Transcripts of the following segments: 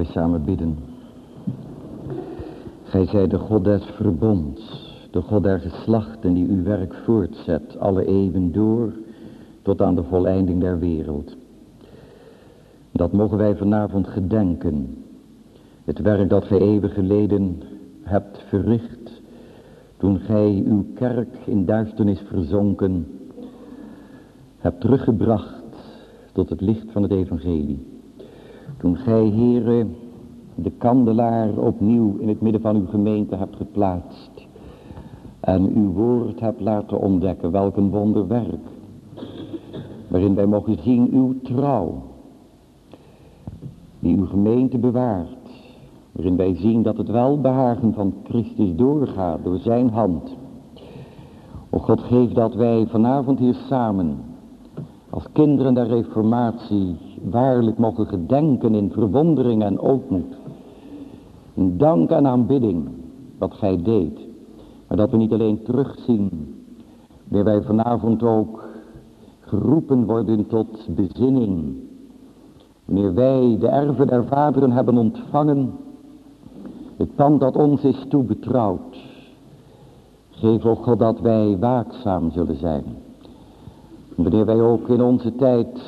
Laten we samen bidden. Gij zijt de God des verbonds, de God der geslachten die uw werk voortzet, alle eeuwen door, tot aan de voleinding der wereld. Dat mogen wij vanavond gedenken. Het werk dat gij eeuwen geleden hebt verricht, toen gij uw kerk in duisternis verzonken, hebt teruggebracht tot het licht van het evangelie. Toen gij, Heere, de kandelaar opnieuw in het midden van uw gemeente hebt geplaatst en uw woord hebt laten ontdekken, welk een wonderwerk, waarin wij mogen zien uw trouw, die uw gemeente bewaart, waarin wij zien dat het welbehagen van Christus doorgaat door zijn hand. O God, geef dat wij vanavond hier samen, als kinderen der reformatie, waarlijk mogen gedenken in verwondering en ootmoed, in dank en aanbidding wat gij deed, maar dat we niet alleen terugzien, maar wij vanavond ook geroepen worden tot bezinning, wanneer wij de erven der vaderen hebben ontvangen, het pand dat ons is toebetrouwd. Geef, o God, dat wij waakzaam zullen zijn. Wanneer wij ook in onze tijd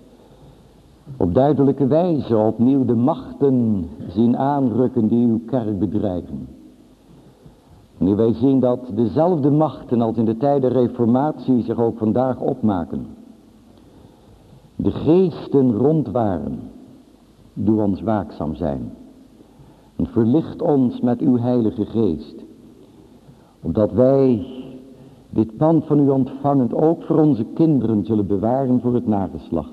op duidelijke wijze opnieuw de machten zien aanrukken die uw kerk bedreigen. Wanneer wij zien dat dezelfde machten als in de tijd der reformatie zich ook vandaag opmaken. De geesten rondwaren, doe ons waakzaam zijn. En verlicht ons met uw heilige geest. Opdat wij dit pand van u ontvangend ook voor onze kinderen zullen bewaren voor het nageslacht.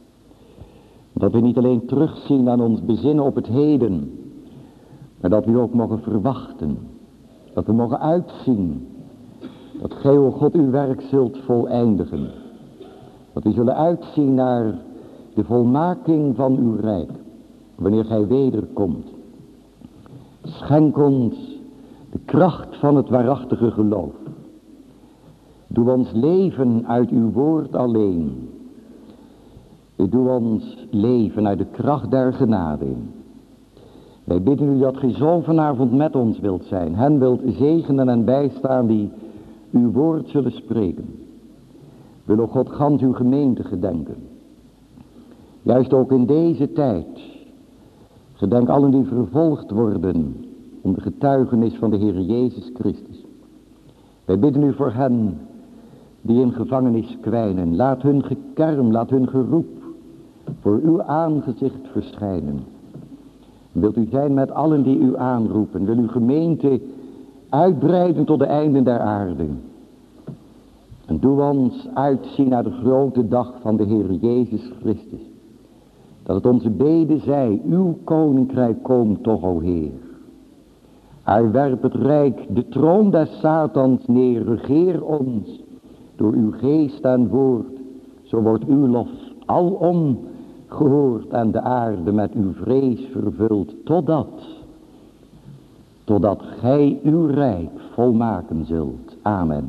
Dat we niet alleen terugzien aan ons bezinnen op het heden, maar dat we ook mogen verwachten. Dat we mogen uitzien dat gij, o God, uw werk zult voleindigen. Dat we zullen uitzien naar de volmaking van uw rijk, wanneer gij wederkomt. Schenk ons de kracht van het waarachtige geloof. Doe ons leven uit uw woord alleen. Doe ons leven uit de kracht der genade. Wij bidden u dat gij zo vanavond met ons wilt zijn. Hen wilt zegenen en bijstaan die uw woord zullen spreken. Wil, o God, gans uw gemeente gedenken. Juist ook in deze tijd. Gedenk allen die vervolgd worden om de getuigenis van de Heer Jezus Christus. Wij bidden u voor hen die in gevangenis kwijnen. Laat hun gekerm, laat hun geroep voor uw aangezicht verschijnen. Wilt u zijn met allen die u aanroepen. Wil uw gemeente uitbreiden tot de einden der aarde. En doe ons uitzien naar de grote dag van de Heer Jezus Christus. Dat het onze bede zij, uw koninkrijk komt toch, o Heer. Hij werpt het rijk, de troon des Satans neer, regeer ons door uw geest en woord. Zo wordt uw lof alom gehoord en de aarde met uw vrees vervuld, totdat gij uw rijk volmaken zult. Amen.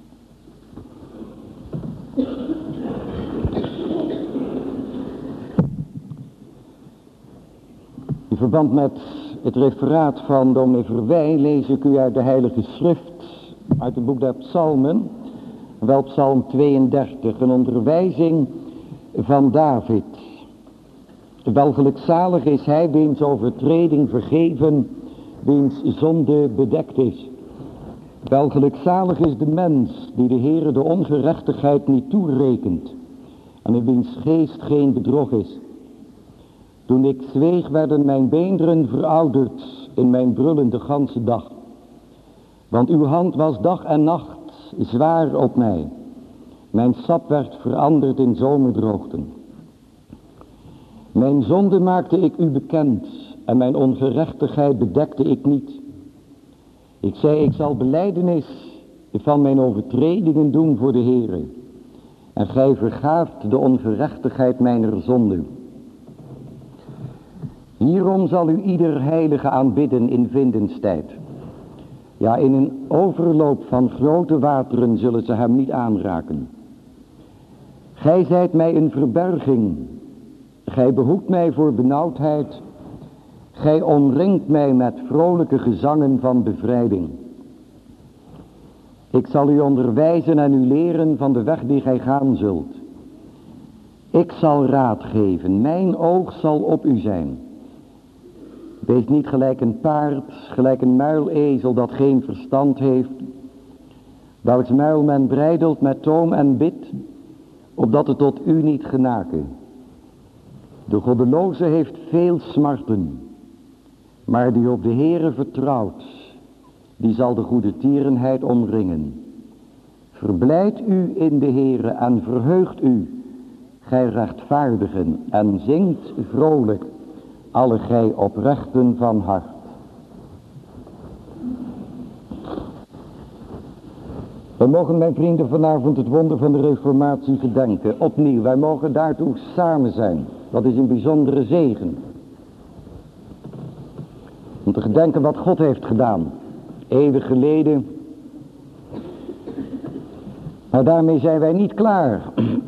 In verband met het referaat van dominee Verwij lees ik u uit de Heilige Schrift, uit het boek der Psalmen, wel Psalm 32, een onderwijzing van David. Welgelukzalig is hij wiens overtreding vergeven, wiens zonde bedekt is. Welgelukzalig is de mens die de Heere de ongerechtigheid niet toerekent en in wiens geest geen bedrog is. Toen ik zweeg werden mijn beenderen verouderd in mijn brullen de ganse dag. Want uw hand was dag en nacht zwaar op mij. Mijn sap werd veranderd in zomerdroogten. Mijn zonde maakte ik u bekend en mijn ongerechtigheid bedekte ik niet. Ik zei, ik zal belijdenis van mijn overtredingen doen voor de Heere. En gij vergaaft de ongerechtigheid mijner zonde. Hierom zal u ieder heilige aanbidden in vindenstijd. Ja, in een overloop van grote wateren zullen ze hem niet aanraken. Gij zijt mij een verberging. Gij behoedt mij voor benauwdheid Gij omringt mij met vrolijke gezangen van bevrijding. Ik zal u onderwijzen en u leren van de weg die gij gaan zult. Ik zal raad geven, mijn oog zal op u zijn. Wees niet gelijk een paard, gelijk een muilezel dat geen verstand heeft, welks muil men breidelt met toom en bit, opdat het tot u niet genaken. De goddeloze heeft veel smarten, maar die op de Heere vertrouwt, die zal de goede tierenheid omringen. Verblijd u in de Heere en verheugt u, gij rechtvaardigen, en zingt vrolijk, alle gij oprechten van hart. We mogen, mijn vrienden, vanavond het wonder van de reformatie gedenken. Opnieuw, wij mogen daartoe samen zijn. Dat is een bijzondere zegen. Om te gedenken wat God heeft gedaan. Eeuwen geleden. Maar daarmee zijn wij niet klaar.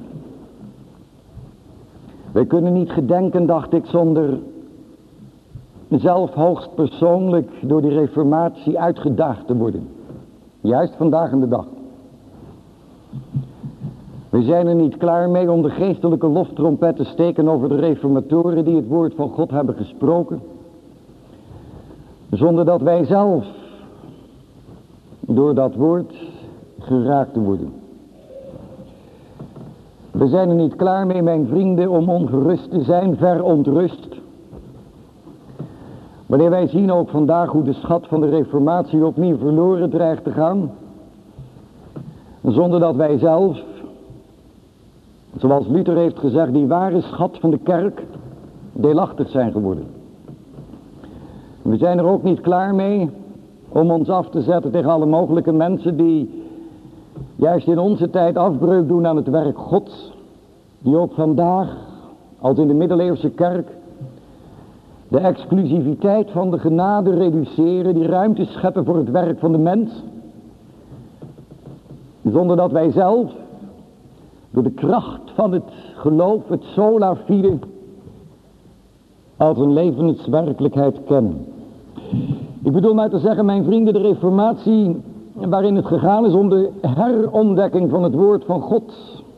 Wij kunnen niet gedenken, dacht ik, zonder zelf hoogst persoonlijk door die reformatie uitgedaagd te worden. Juist vandaag in de dag. We zijn er niet klaar mee om de geestelijke loftrompet te steken over de reformatoren die het woord van God hebben gesproken. Zonder dat wij zelf door dat woord geraakt te worden. We zijn er niet klaar mee, mijn vrienden, om ongerust te zijn, verontrust. Wanneer wij zien ook vandaag hoe de schat van de reformatie opnieuw verloren dreigt te gaan. Zonder dat wij zelf, zoals Luther heeft gezegd, die ware schat van de kerk deelachtig zijn geworden. We zijn er ook niet klaar mee om ons af te zetten tegen alle mogelijke mensen die juist in onze tijd afbreuk doen aan het werk Gods. Die ook vandaag, als in de middeleeuwse kerk, de exclusiviteit van de genade reduceren, die ruimte scheppen voor het werk van de mens. Zonder dat wij zelf, door de kracht van het geloof, het sola fide, als een levenswerkelijkheid kennen. Ik bedoel maar te zeggen, mijn vrienden, de reformatie waarin het gegaan is om de herontdekking van het woord van God.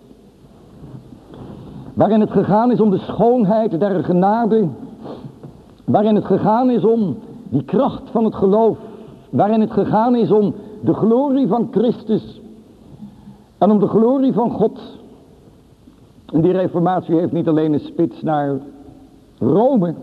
Waarin het gegaan is om de schoonheid der genade. Waarin het gegaan is om die kracht van het geloof. Waarin het gegaan is om de glorie van Christus. En om de glorie van God. En die reformatie heeft niet alleen een spits naar Rome.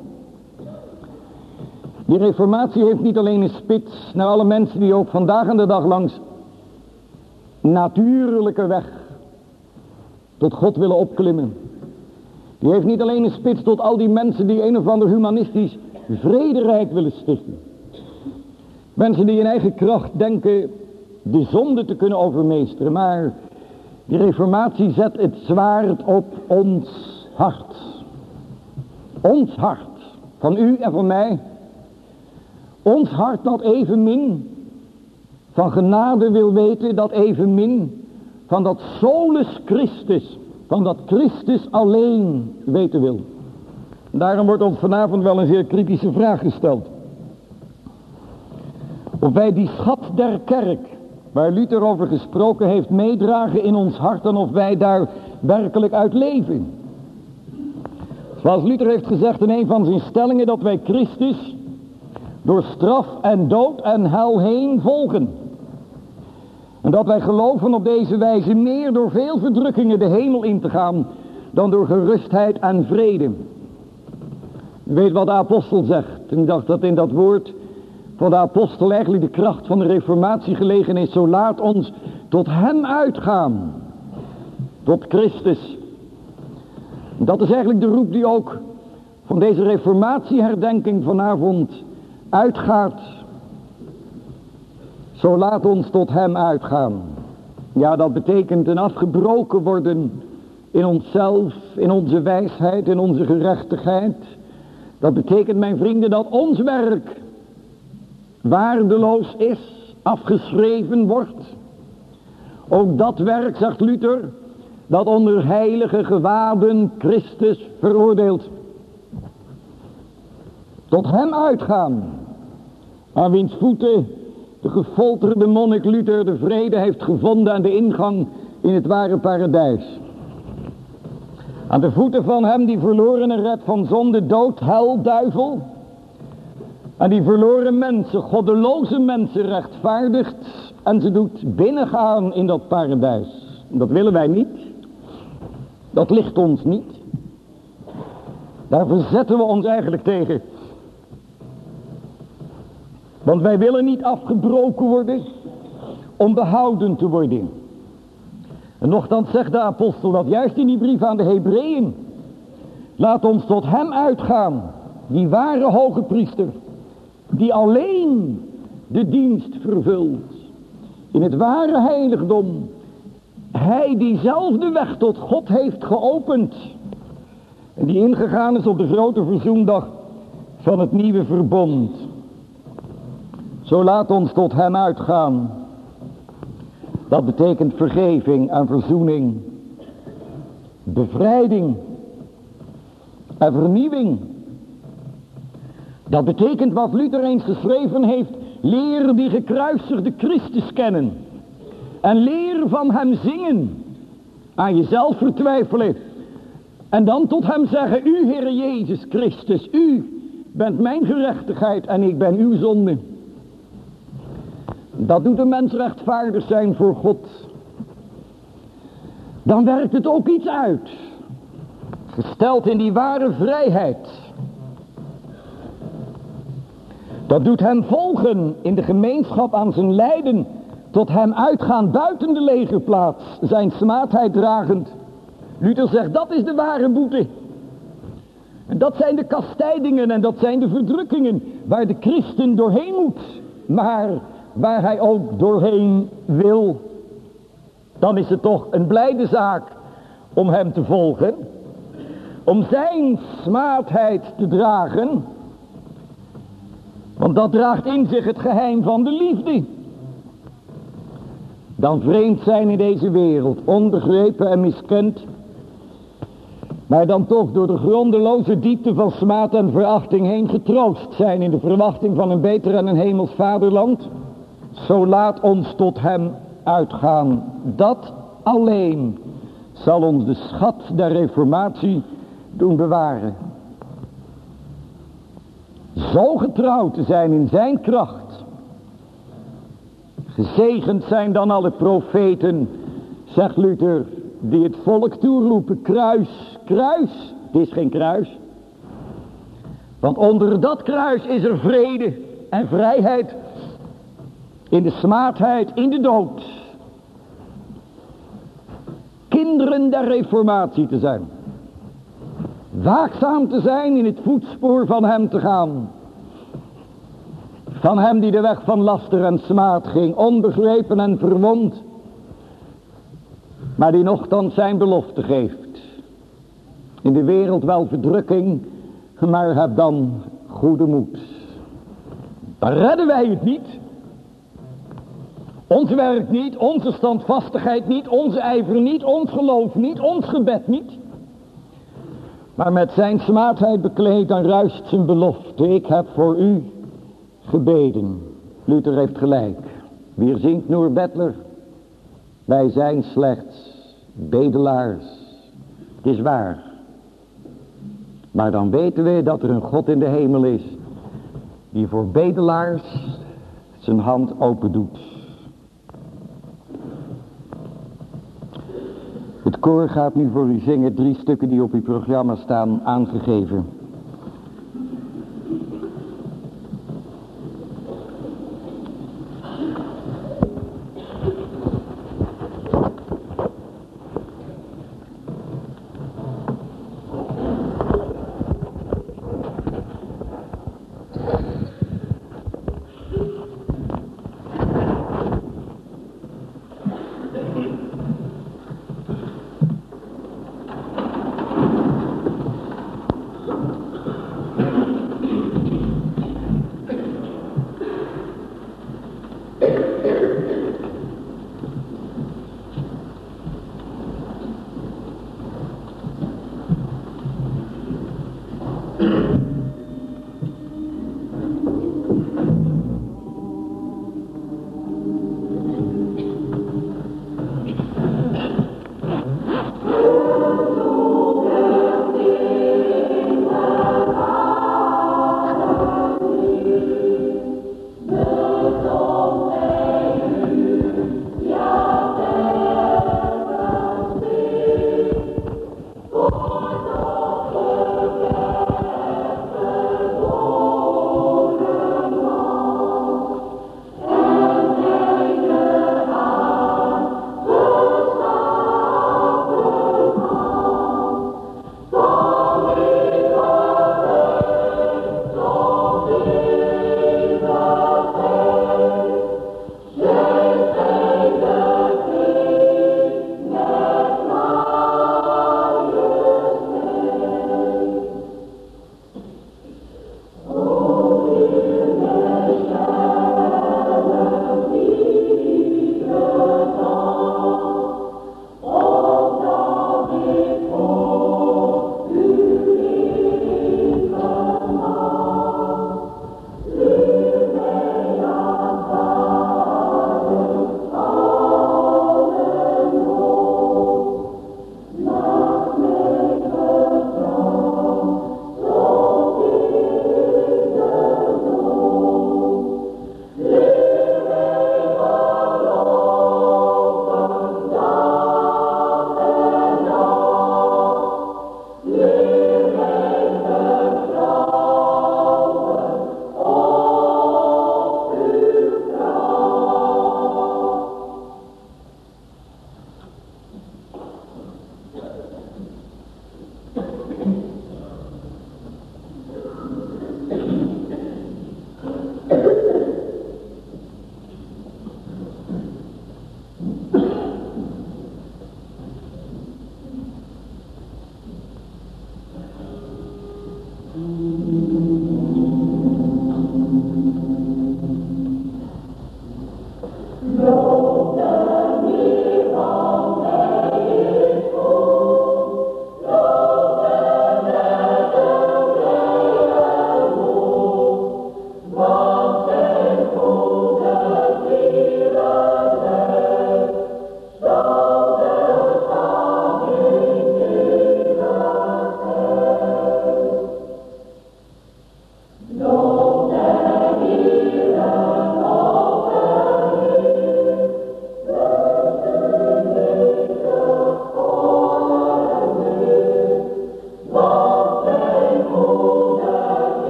Die reformatie heeft niet alleen een spits naar alle mensen die ook vandaag aan de dag langs natuurlijke weg tot God willen opklimmen. Die heeft niet alleen een spits tot al die mensen die een of ander humanistisch vrederijk willen stichten. Mensen die in eigen kracht denken de zonde te kunnen overmeesteren. Maar die reformatie zet het zwaard op ons hart. Ons hart. Van u en van mij. Ons hart dat evenmin van genade wil weten. Dat evenmin van dat solus Christus. Van dat Christus alleen weten wil. Daarom wordt ons vanavond wel een zeer kritische vraag gesteld. Of wij die schat der kerk, waar Luther over gesproken heeft, meedragen in ons hart en of wij daar werkelijk uit leven. Zoals Luther heeft gezegd in een van zijn stellingen, dat wij Christus door straf en dood en hel heen volgen. En dat wij geloven op deze wijze meer door veel verdrukkingen de hemel in te gaan dan door gerustheid en vrede. U weet wat de apostel zegt. En ik dacht dat in dat woord van de apostel eigenlijk de kracht van de reformatie gelegen is. Zo laat ons tot hem uitgaan. Tot Christus. Dat is eigenlijk de roep die ook van deze reformatieherdenking vanavond uitgaat. Zo laat ons tot hem uitgaan. Ja, dat betekent een afgebroken worden in onszelf, in onze wijsheid, in onze gerechtigheid. Dat betekent, mijn vrienden, dat ons werk waardeloos is, afgeschreven wordt. Ook dat werk, zegt Luther, dat onder heilige gewaden Christus veroordeelt. Tot hem uitgaan, aan wiens voeten de gefolterde monnik Luther de vrede heeft gevonden aan de ingang in het ware paradijs. Aan de voeten van hem die verloren en redt van zonde, dood, hel, duivel. En die verloren mensen, goddeloze mensen rechtvaardigt en ze doet binnengaan in dat paradijs. Dat willen wij niet. Dat ligt ons niet. Daar verzetten we ons eigenlijk tegen. Want wij willen niet afgebroken worden om behouden te worden. En nochtans zegt de apostel dat juist in die brief aan de Hebreeën. Laat ons tot hem uitgaan, die ware hoge priester, die alleen de dienst vervult in het ware heiligdom. Hij die zelf de weg tot God heeft geopend en die ingegaan is op de grote verzoendag van het nieuwe verbond. Zo laat ons tot hem uitgaan. Dat betekent vergeving en verzoening, bevrijding en vernieuwing. Dat betekent wat Luther eens geschreven heeft: leer die gekruisigde Christus kennen en leer van hem zingen, aan jezelf vertwijfelen en dan tot hem zeggen: u Heere Jezus Christus, u bent mijn gerechtigheid en ik ben uw zonde. Dat doet een mens rechtvaardig zijn voor God. Dan werkt het ook iets uit. Gesteld in die ware vrijheid. Dat doet hem volgen in de gemeenschap aan zijn lijden. Tot hem uitgaan buiten de legerplaats. Zijn smaadheid dragend. Luther zegt, dat is de ware boete. En dat zijn de kastijdingen en dat zijn de verdrukkingen waar de christen doorheen moet. Maar waar hij ook doorheen wil. Dan is het toch een blijde zaak om hem te volgen. Om zijn smaadheid te dragen. Want dat draagt in zich het geheim van de liefde. Dan vreemd zijn in deze wereld, onbegrepen en miskend. Maar dan toch door de grondeloze diepte van smaad en verachting heen getroost zijn in de verwachting van een beter en een hemels vaderland. Zo laat ons tot hem uitgaan. Dat alleen zal ons de schat der reformatie doen bewaren. Zo getrouw te zijn in zijn kracht. Gezegend zijn dan alle profeten, zegt Luther, die het volk toeroepen: kruis, kruis. Het is geen kruis. Want onder dat kruis is er vrede en vrijheid. In de smaadheid, in de dood. Kinderen der reformatie te zijn. Waakzaam te zijn, in het voetspoor van hem te gaan. Van hem die de weg van laster en smaad ging, onbegrepen en verwond. Maar die nochtans zijn belofte geeft. In de wereld wel verdrukking, maar heb dan goede moed. Dan redden wij het niet. Ons werk niet, onze standvastigheid niet, onze ijver niet, ons geloof niet, ons gebed niet. Maar met zijn smaadheid bekleed, dan ruist zijn belofte: ik heb voor u gebeden. Luther heeft gelijk. Wie zingt Noor Bettler? Wij zijn slechts bedelaars. Het is waar. Maar dan weten we dat er een God in de hemel is, die voor bedelaars zijn hand open doet. Het koor gaat nu voor u zingen 3 stukken die op uw programma staan aangegeven.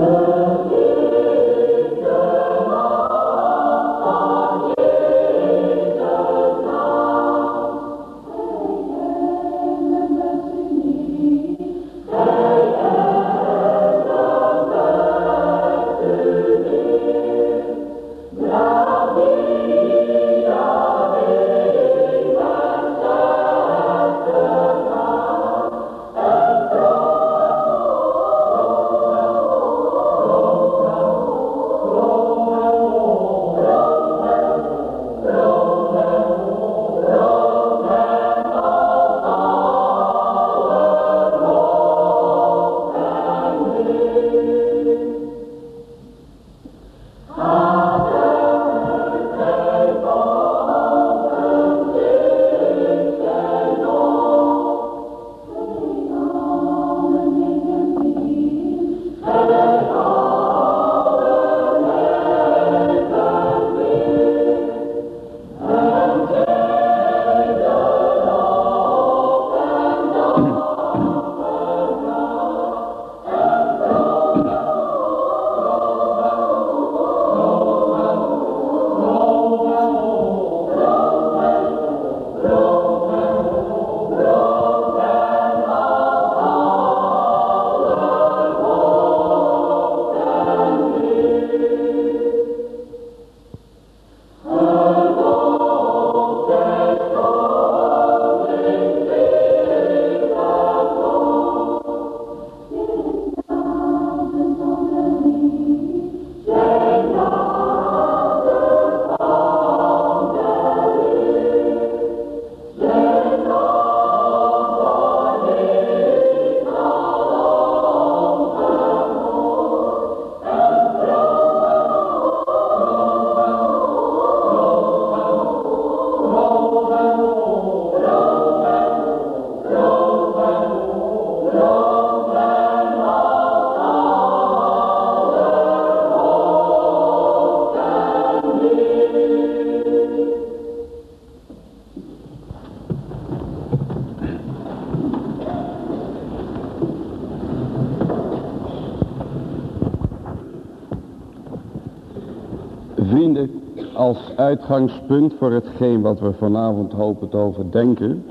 Vrienden, als uitgangspunt voor hetgeen wat we vanavond hopen te overdenken,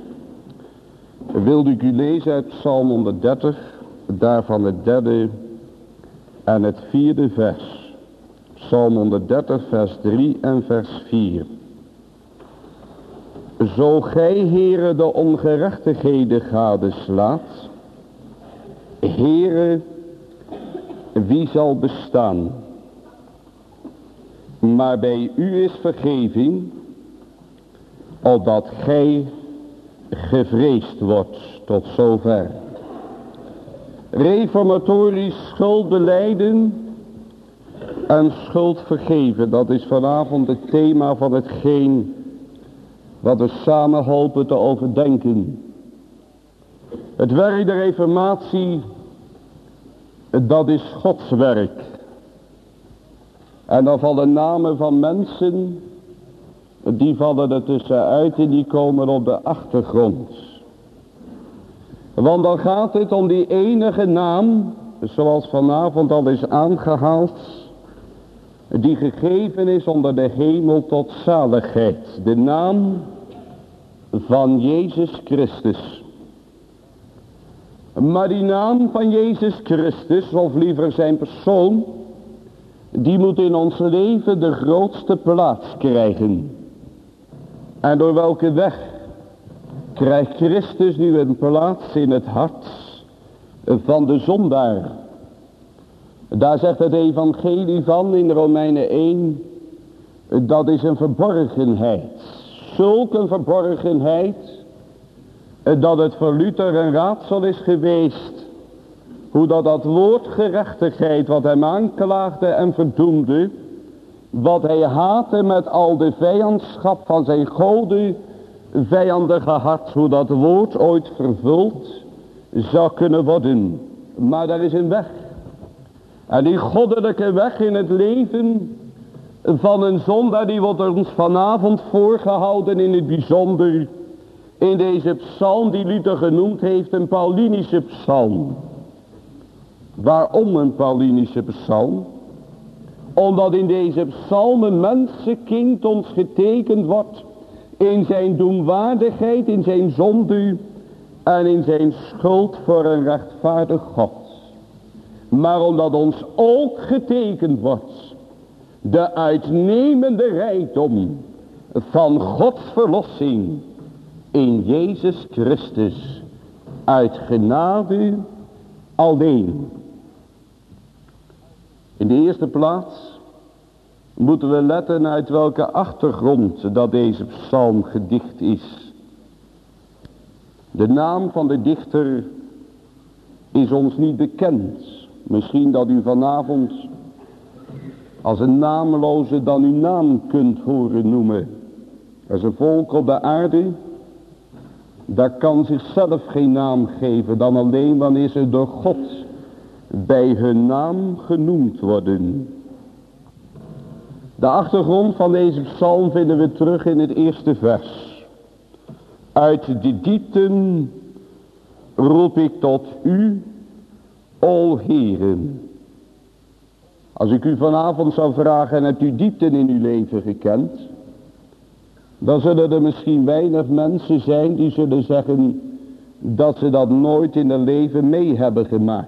wilde ik u lezen uit Psalm 130, daarvan het 3e en het 4e vers. Psalm 130 vers 3 en vers 4. Zo gij, Heere, de ongerechtigheden gadeslaat, Heere, wie zal bestaan? Maar bij u is vergeving, opdat gij gevreesd wordt. Tot zover. Reformatorisch schuld belijden en schuld vergeven. Dat is vanavond het thema van hetgeen wat we samen hopen te overdenken. Het werk der reformatie, dat is Gods werk. En dan vallen namen van mensen, die vallen er tussenuit en die komen op de achtergrond. Want dan gaat het om die enige naam, zoals vanavond al is aangehaald, die gegeven is onder de hemel tot zaligheid. De naam van Jezus Christus. Maar die naam van Jezus Christus, of liever zijn persoon, die moet in ons leven de grootste plaats krijgen. En door welke weg krijgt Christus nu een plaats in het hart van de zondaar? Daar zegt het evangelie van in Romeinen 1, dat is een verborgenheid. Zulk een verborgenheid, dat het voor Luther een raadsel is geweest, hoe dat woord gerechtigheid wat hem aanklaagde en verdoemde, wat hij haatte met al de vijandschap van zijn gode vijandige hart, hoe dat woord ooit vervuld zou kunnen worden. Maar er is een weg. En die goddelijke weg in het leven van een zondaar, die wordt ons vanavond voorgehouden in het bijzonder in deze psalm die Luther genoemd heeft, een Paulinische psalm. Waarom een Paulinische psalm? Omdat in deze psalm een mensenkind ons getekend wordt in zijn doemwaardigheid, in zijn zonde en in zijn schuld voor een rechtvaardig God. Maar omdat ons ook getekend wordt de uitnemende rijkdom van Gods verlossing in Jezus Christus uit genade alleen. In de eerste plaats moeten we letten uit welke achtergrond dat deze psalm gedicht is. De naam van de dichter is ons niet bekend. Misschien dat u vanavond als een naamloze dan uw naam kunt horen noemen. Er is een volk op de aarde, dat kan zichzelf geen naam geven dan alleen wanneer ze door God bij hun naam genoemd worden. De achtergrond van deze psalm vinden we terug in het eerste vers. Uit de diepten roep ik tot u, o Heeren. Als ik u vanavond zou vragen, en hebt u diepten in uw leven gekend? Dan zullen er misschien weinig mensen zijn die zullen zeggen dat ze dat nooit in hun leven mee hebben gemaakt.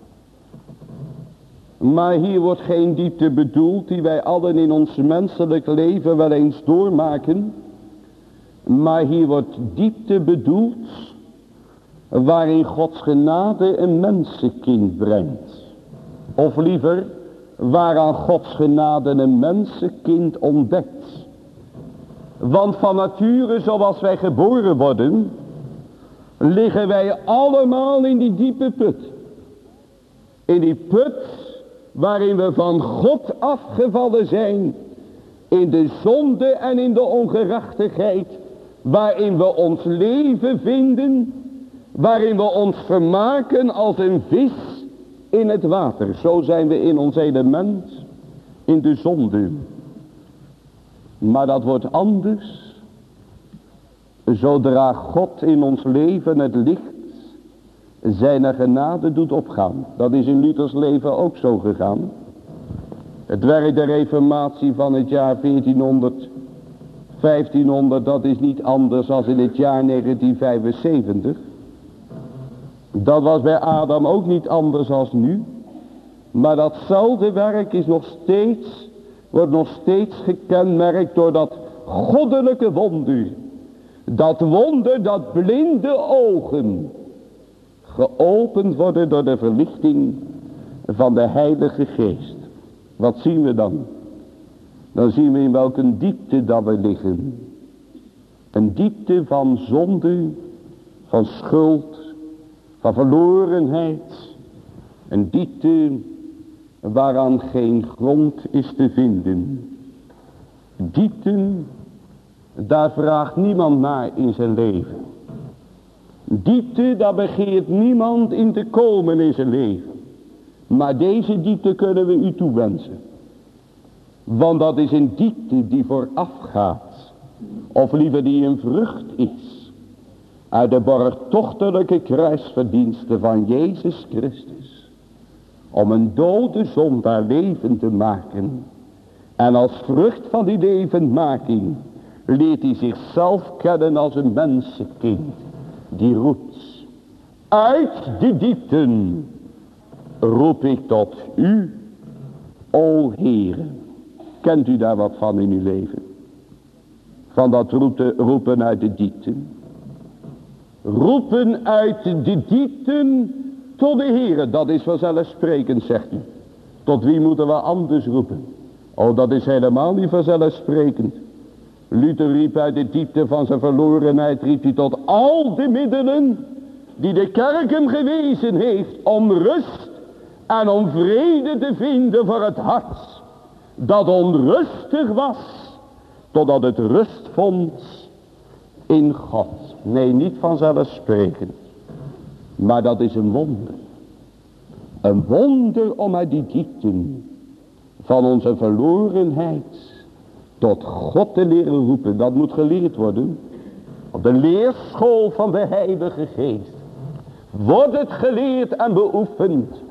Maar hier wordt geen diepte bedoeld die wij allen in ons menselijk leven wel eens doormaken. Maar hier wordt diepte bedoeld waarin Gods genade een mensenkind brengt. Of liever, waaraan Gods genade een mensenkind ontdekt. Want van nature zoals wij geboren worden, liggen wij allemaal in die diepe put. In die put waarin we van God afgevallen zijn. In de zonde en in de ongerechtigheid. Waarin we ons leven vinden. Waarin we ons vermaken als een vis in het water. Zo zijn we in ons element in de zonde. Maar dat wordt anders zodra God in ons leven het licht zijn genade doet opgaan. Dat is in Luthers leven ook zo gegaan. Het werk der reformatie van het jaar 1500, dat is niet anders dan in het jaar 1975. Dat was bij Adam ook niet anders als nu. Maar datzelfde werk is wordt nog steeds gekenmerkt door dat goddelijke wonder. Dat wonder dat blinde ogen geopend worden door de verlichting van de Heilige Geest. Wat zien we dan? Dan zien we in welke diepte dat we liggen. Een diepte van zonde, van schuld, van verlorenheid. Een diepte waaraan geen grond is te vinden. Diepten, daar vraagt niemand naar in zijn leven. Diepte, daar begeert niemand in te komen in zijn leven. Maar deze diepte kunnen we u toewensen. Want dat is een diepte die voorafgaat. Of liever die een vrucht is. Uit de borgtochtelijke kruisverdiensten van Jezus Christus. Om een dode zondaar levend te maken. En als vrucht van die levendmaking leert hij zichzelf kennen als een mensenkind. Die roept, uit de diepten roep ik tot u, o Heere. Kent u daar wat van in uw leven? Van dat roepen uit de diepten. Roepen uit de diepten tot de Heere. Dat is vanzelfsprekend, zegt u. Tot wie moeten we anders roepen? Oh, dat is helemaal niet vanzelfsprekend. Luther riep uit de diepte van zijn verlorenheid, riep hij tot al de middelen die de kerk hem gewezen heeft om rust en om vrede te vinden voor het hart dat onrustig was, totdat het rust vond in God. Nee, niet vanzelfsprekend, maar dat is een wonder. Een wonder om uit die diepten van onze verlorenheid tot God te leren roepen. Dat moet geleerd worden. Op de leerschool van de Heilige Geest wordt het geleerd en beoefend.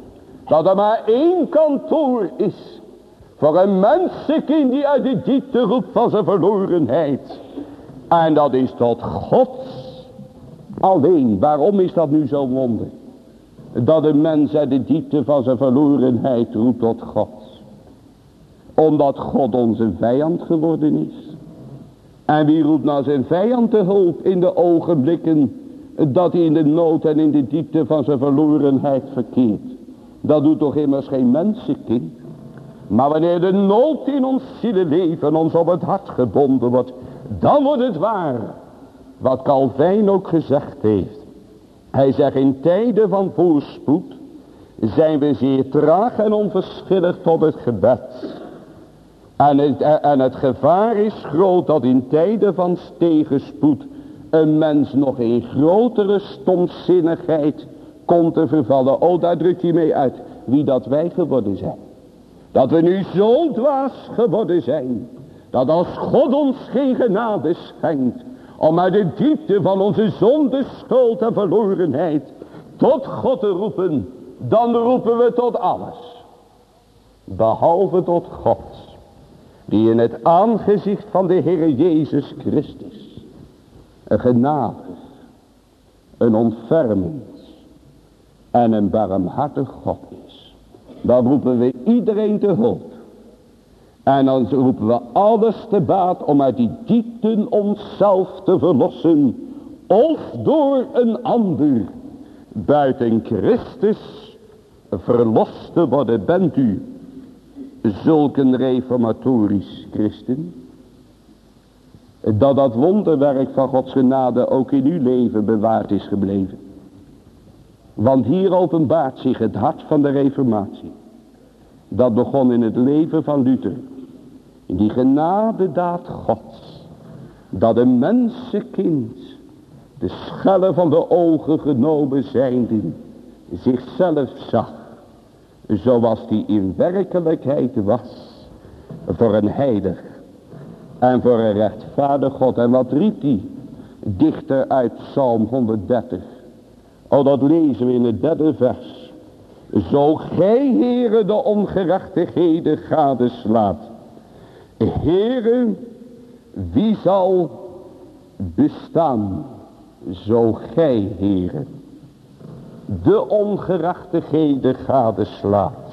Dat er maar één kantoor is. Voor een mensenkind die uit de diepte roept van zijn verlorenheid. En dat is tot God alleen. Waarom is dat nu zo'n wonder? Dat een mens uit de diepte van zijn verlorenheid roept tot God. Omdat God onze vijand geworden is. En wie roept nou zijn vijand te hulp in de ogenblikken dat hij in de nood en in de diepte van zijn verlorenheid verkeert? Dat doet toch immers geen mensenkind. Maar wanneer de nood in ons zielenleven ons op het hart gebonden wordt, dan wordt het waar. Wat Calvijn ook gezegd heeft. Hij zegt, in tijden van voorspoed zijn we zeer traag en onverschillig tot het gebed. En het gevaar is groot dat in tijden van tegenspoed een mens nog in grotere stomzinnigheid komt te vervallen. Oh, daar drukt hij mee uit wie dat wij geworden zijn. Dat we nu zo dwaas geworden zijn, dat als God ons geen genade schenkt, om uit de diepte van onze zonde, schuld en verlorenheid tot God te roepen, dan roepen we tot alles. Behalve tot God, die in het aangezicht van de Heer Jezus Christus een genadig, een ontfermend en een barmhartig God is. Dan roepen we iedereen te hulp. En dan roepen we alles te baat om uit die diepten onszelf te verlossen. Of door een ander buiten Christus verlost te worden. Bent u zulk een reformatorisch christen? Dat wonderwerk van Gods genade ook in uw leven bewaard is gebleven. Want hier openbaart zich het hart van de reformatie. Dat begon in het leven van Luther. In die genadedaad Gods. Dat een mensenkind, de schelle van de ogen genomen zijnde, zichzelf zag. Zoals die in werkelijkheid was. Voor een heilig. En voor een rechtvaardig God. En wat riep die dichter uit Psalm 130. Oh, dat lezen we in het 3e vers. Zo gij, Heere, de ongerechtigheden gadeslaat. Heere, wie zal bestaan? Zo gij, Heere, de ongerechtigheden gadeslaat.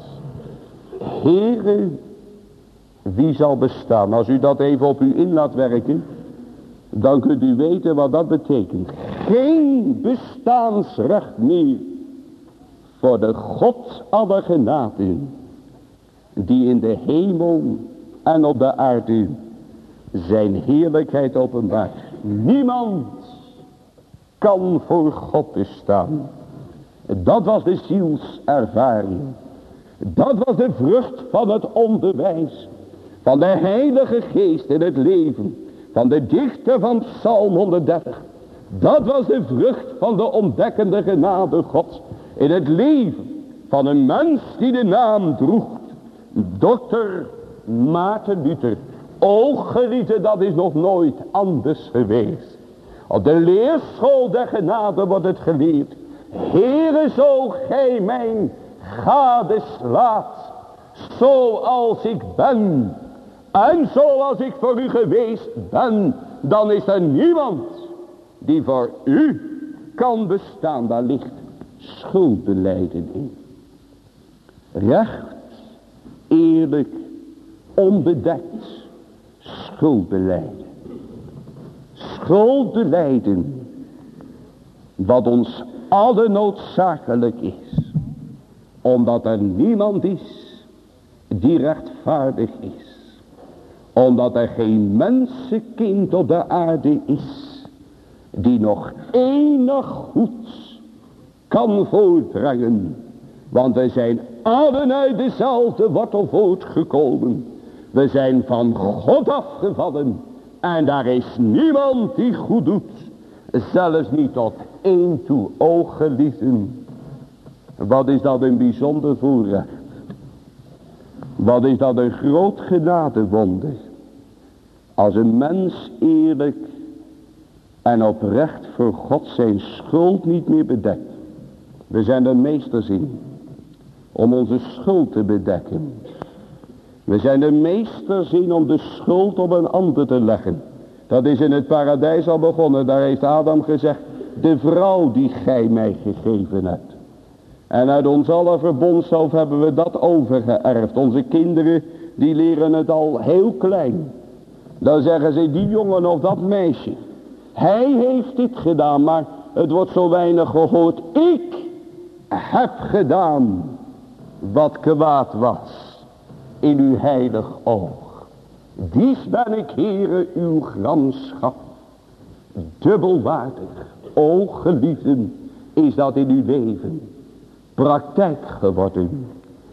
Heere, wie zal bestaan? Als u dat even op u in laat werken, dan kunt u weten wat dat betekent. Geen bestaansrecht meer voor de God aller genaden, die in de hemel en op de aarde zijn heerlijkheid openbaart. Niemand kan voor God bestaan. Dat was de zielservaring. Dat was de vrucht van het onderwijs van de Heilige Geest in het leven van de dichter van Psalm 130. Dat was de vrucht van de ontdekkende genade Gods in het leven van een mens die de naam droeg. Dokter Maarten Luther. O geliefde, dat is nog nooit anders geweest. Op de leerschool der genade wordt het geleerd. Heere, zo gij mijn gadeslaat, zoals ik ben. En zoals ik voor u geweest ben, dan is er niemand die voor u kan bestaan. Daar ligt schuldbelijden in. Recht, eerlijk, onbedekt schuldbelijden. Schuldbelijden wat ons alle noodzakelijk is. Omdat er niemand is die rechtvaardig is. Omdat er geen mensenkind op de aarde is die nog enig goed kan voortbrengen. Want we zijn allen uit dezelfde wortel voortgekomen. We zijn van God afgevallen. En daar is niemand die goed doet. Zelfs niet tot één toe. O geliefden. Wat is dat een bijzonder voorrecht. Wat is dat een groot genadewonder. Als een mens eerlijk en oprecht voor God zijn schuld niet meer bedekt. We zijn er meesters in. om onze schuld te bedekken. We zijn de meesters in om de schuld op een ander te leggen. Dat is in het paradijs al begonnen. Daar heeft Adam gezegd, de vrouw die gij mij gegeven hebt. En uit ons aller verbondshoofd hebben we dat overgeërfd. Onze kinderen die leren het al heel klein. Dan zeggen ze, die jongen of dat meisje, hij heeft dit gedaan, maar het wordt zo weinig gehoord. Ik heb gedaan wat kwaad was in uw heilig oog. Dies ben ik, Heere, uw gramschap. Dubbelwaardig, o geliefden, is dat in uw leven praktijk geworden.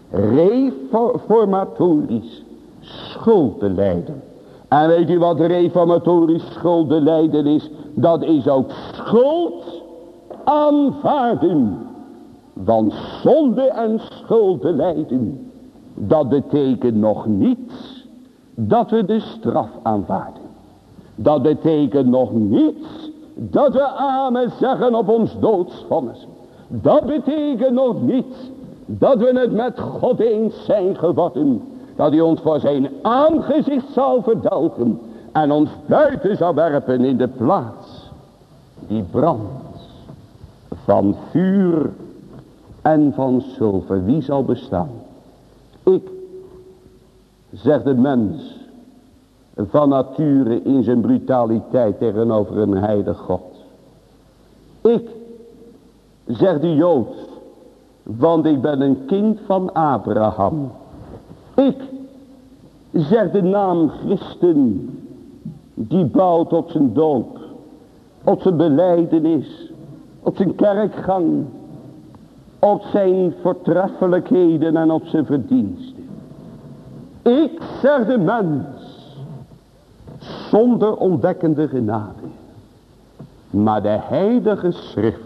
Reformatorisch schuldenlijden. En weet u wat reformatorisch schuldenlijden is? Dat is ook schuld aanvaarden. Want zonde en schuldenlijden, dat betekent nog niet dat we de straf aanvaarden. Dat betekent nog niet dat we amen zeggen op ons doodsvonnis. Dat betekent nog niet dat we het met God eens zijn geworden. Dat hij ons voor zijn aangezicht zal verdelgen en ons buiten zal werpen in de plaats die brandt van vuur en van zilver. Wie zal bestaan? Ik, zegt de mens, van nature in zijn brutaliteit tegenover een heilig God. Ik, zegt de Jood, want ik ben een kind van Abraham. Ik, zegt de naam Christen, die bouwt op zijn doop, op zijn belijdenis, op zijn kerkgang, op zijn voortreffelijkheden en op zijn verdiensten. Ik, zegt de mens, zonder ontdekkende genade. Maar de heilige schrift,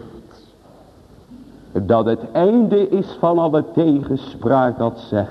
dat het einde is van alle tegenspraak, dat zegt,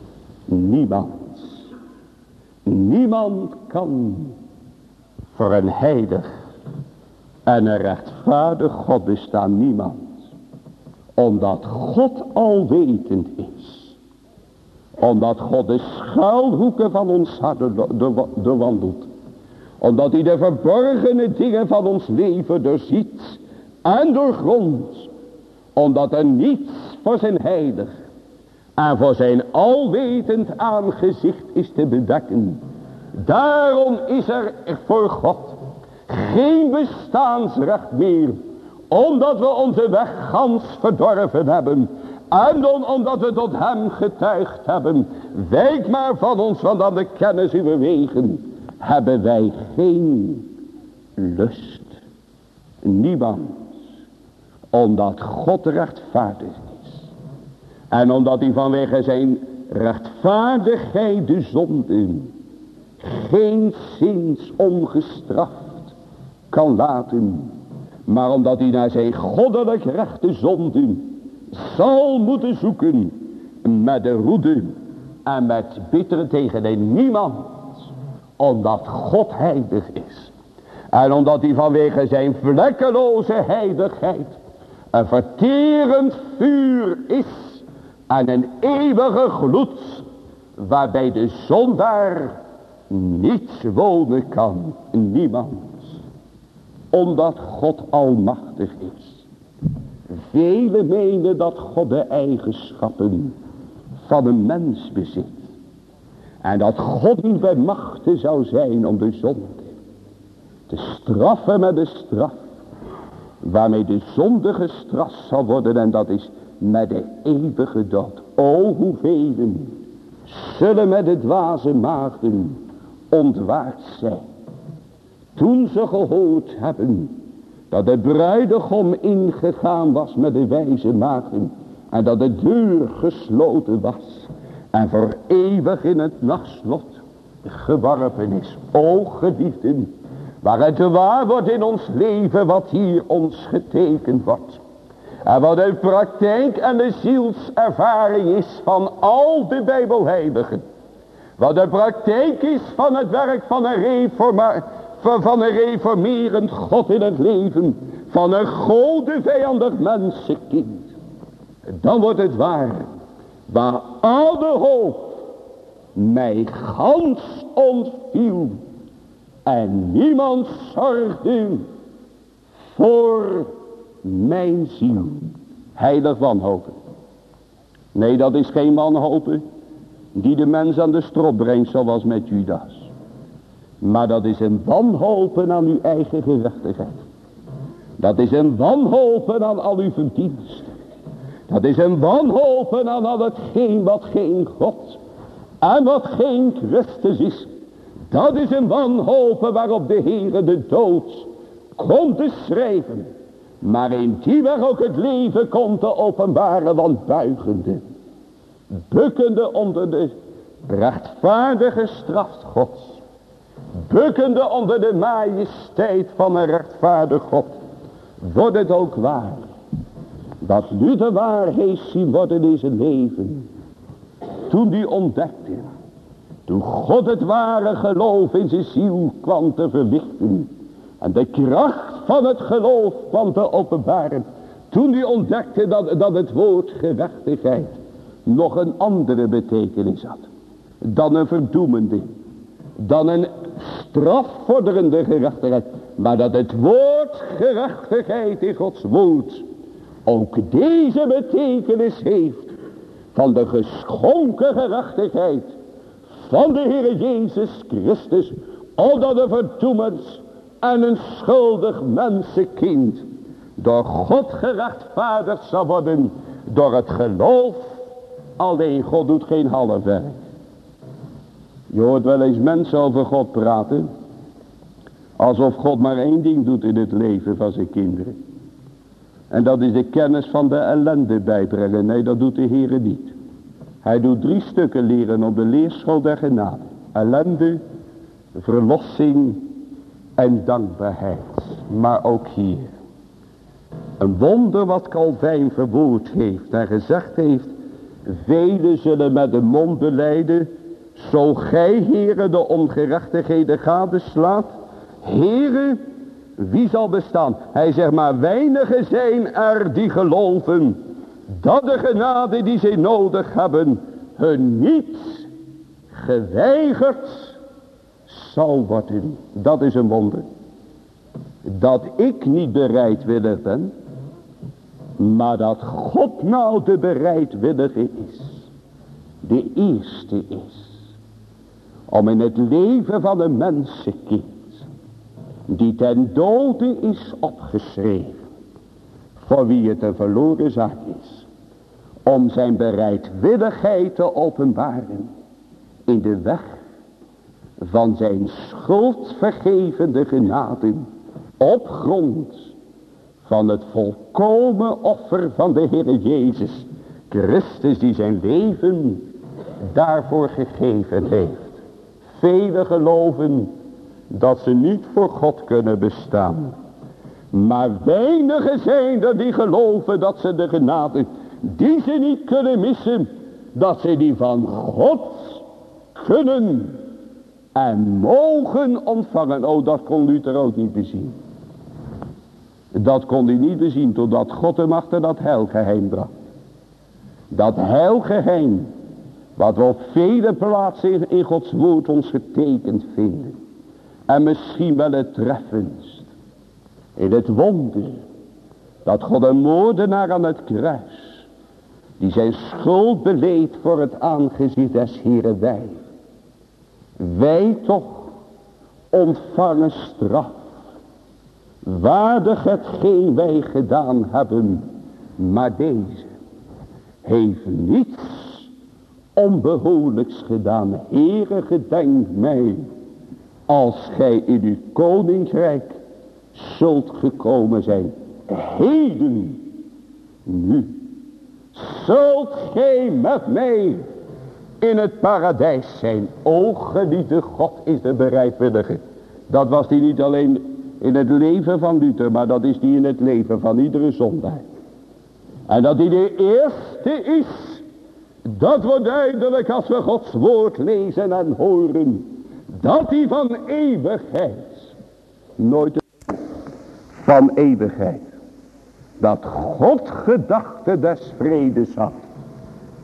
niemand kan voor een heilig en een rechtvaardig God bestaan. Niemand. Omdat God alwetend is. Omdat God de schuilhoeken van ons hart doorwandelt. Omdat hij de verborgene dingen van ons leven doorziet en doorgrondt. Omdat er niets voor zijn heilig en voor zijn alwetend aangezicht is te bedekken. Daarom is er voor God geen bestaansrecht meer. Omdat we onze weg gans verdorven hebben. En omdat we tot hem getuigd hebben. Wijk maar van ons, want aan de kennis uw wegen hebben wij geen lust. Niemand. Omdat God rechtvaardig is. En omdat hij vanwege zijn rechtvaardigheid de zonden geen zins ongestraft kan laten. Maar omdat hij naar zijn goddelijk recht de zonden zal moeten zoeken. Met de roede en met bittere tegen niemand. Omdat God heilig is. En omdat hij vanwege zijn vlekkeloze heiligheid een verterend vuur is. En een eeuwige gloed. Waarbij de zondaar niets wonen kan. Niemand. Omdat God almachtig is. Velen menen dat God de eigenschappen van een mens bezit. En dat God niet bij machte zou zijn om de zonde te straffen met de straf. Waarmee de zonde gestraft zal worden, en dat is met de eeuwige dood. O, hoevelen zullen met de dwaze maagden ontwaard zijn. Toen ze gehoord hebben dat de bruidegom ingegaan was met de wijze maagden. En dat de deur gesloten was. En voor eeuwig in het nachtslot geworpen is. O geliefden, waar het waar wordt in ons leven wat hier ons getekend wordt. En wat de praktijk en de zielservaring is van al de Bijbelheiligen. Wat de praktijk is van het werk van een reformerend God in het leven. Van een godenvijandig mensenkind. Dan wordt het waar waar alle hoop mij gans ontviel en niemand zorgde voor mijn ziel. Heilig wanhopen. Nee, dat is geen wanhopen die de mens aan de strop brengt zoals met Judas. Maar dat is een wanhopen aan uw eigen gerechtigheid. Dat is een wanhopen aan al uw verdiensten. Dat is een wanhopen aan al hetgeen wat geen God en wat geen Christus is. Dat is een wanhopen waarop de Heere de dood komt te schrijven. Maar in die weg ook het leven komt te openbaren. Want buigende, bukkende onder de rechtvaardige straf Gods. Bukkende onder de majesteit van een rechtvaardig God. Wordt het ook waar. Dat nu de waarheid zien worden in zijn leven. Toen die ontdekte. Toen God het ware geloof in zijn ziel kwam te verlichten. En de kracht van het geloof kwam te openbaren. Toen hij ontdekte dat het woord gerechtigheid nog een andere betekenis had. Dan een verdoemende. Dan een strafvorderende gerechtigheid. Maar dat het woord gerechtigheid in Gods woord ook deze betekenis heeft. Van de geschonken gerechtigheid van de Heer Jezus Christus. Opdat de verdoemers en een schuldig mensenkind door God gerechtvaardigd zal worden. Door het geloof. Alleen God doet geen half werk. Je hoort wel eens mensen over God praten. Alsof God maar één ding doet in het leven van zijn kinderen. En dat is de kennis van de ellende bijbrengen. Nee, dat doet de Heer niet. Hij doet 3 stukken leren op de leerschool der genade. Ellende, verlossing en dankbaarheid. Maar ook hier. Een wonder wat Calvijn verwoord heeft en gezegd heeft. Velen zullen met de mond belijden. Zo gij, Heere, de ongerechtigheden gadeslaat. Heere, wie zal bestaan? Hij zegt maar weinigen zijn er die geloven. Dat de genade die zij nodig hebben. Hun niet geweigerd zal worden. Dat is een wonder. Dat ik niet bereidwillig ben. Maar dat God nou de bereidwillige is. De eerste is. Om in het leven van een mensenkind. Die ten dode is opgeschreven. Voor wie het een verloren zaak is. Om zijn bereidwilligheid te openbaren. In de weg van zijn schuldvergevende genade. Op grond van het volkomen offer van de Heer Jezus Christus die zijn leven daarvoor gegeven heeft. Velen geloven dat ze niet voor God kunnen bestaan. Maar weinigen zijn er die geloven dat ze de genade die ze niet kunnen missen. Dat ze die van God kunnen en mogen ontvangen. Oh, dat kon Luther ook niet bezien. Dat kon hij niet bezien totdat God hem achter dat heilgeheim bracht. Dat heilgeheim wat we op vele plaatsen in Gods woord ons getekend vinden. En misschien wel het treffendst. In het wonder. Dat God een moordenaar aan het kruis. Die zijn schuld beleed voor het aangezicht des Heeren wij. Wij toch ontvangen straf. Waardig hetgeen wij gedaan hebben. Maar deze heeft niets onbehoorlijks gedaan. Heere, gedenk mij. Als gij in uw koninkrijk zult gekomen zijn. Heden. Nu. Zult gij met mij in het paradijs zijn. O geliefde, God is de bereidwillige. Dat was die niet alleen in het leven van Luther. Maar dat is die in het leven van iedere zondaar. En dat die de eerste is. Dat wordt duidelijk als we Gods woord lezen en horen. Dat die van eeuwigheid. Nooit van eeuwigheid. Dat God gedachte des vredes had.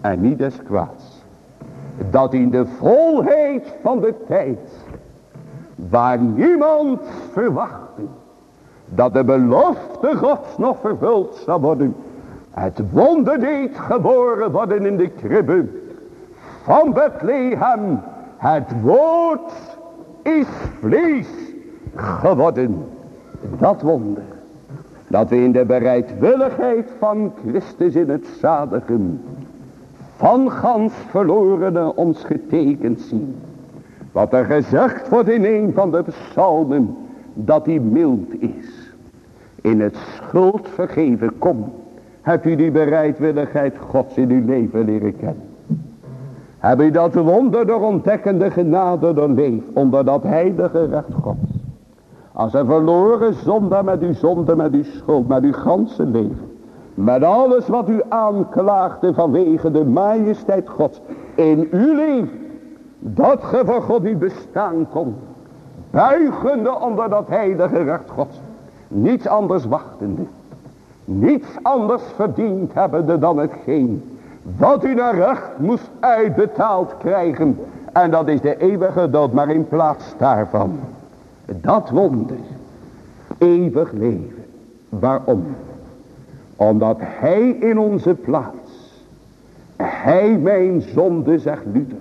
en niet des kwaads. Dat in de volheid van de tijd, waar niemand verwachtte dat de belofte Gods nog vervuld zou worden, het wonder deed geboren worden in de kribbe van Bethlehem. Het woord is vlees geworden. Dat wonder, dat we in de bereidwilligheid van Christus in het zadigen van gans verlorenen ons getekend zien. Wat er gezegd wordt in een van de psalmen, dat hij mild is. In het schuld vergeven, kom, hebt u die bereidwilligheid Gods in uw leven leren kennen. Heb u dat wonder door ontdekkende genade doorleefd, onder dat heilige recht Gods. Als een verloren zonde, met uw schuld, met uw ganse leven. Met alles wat u aanklaagde vanwege de majesteit Gods in uw leven. Dat ge voor God niet bestaan kon. Buigende onder dat heilige recht Gods. Niets anders wachtende. Niets anders verdiend hebbende dan hetgeen wat u naar recht moest uitbetaald krijgen. En dat is de eeuwige dood, maar in plaats daarvan. Dat wonder. Eeuwig leven. Waarom? Omdat hij in onze plaats. Hij mijn zonde, zegt Luther,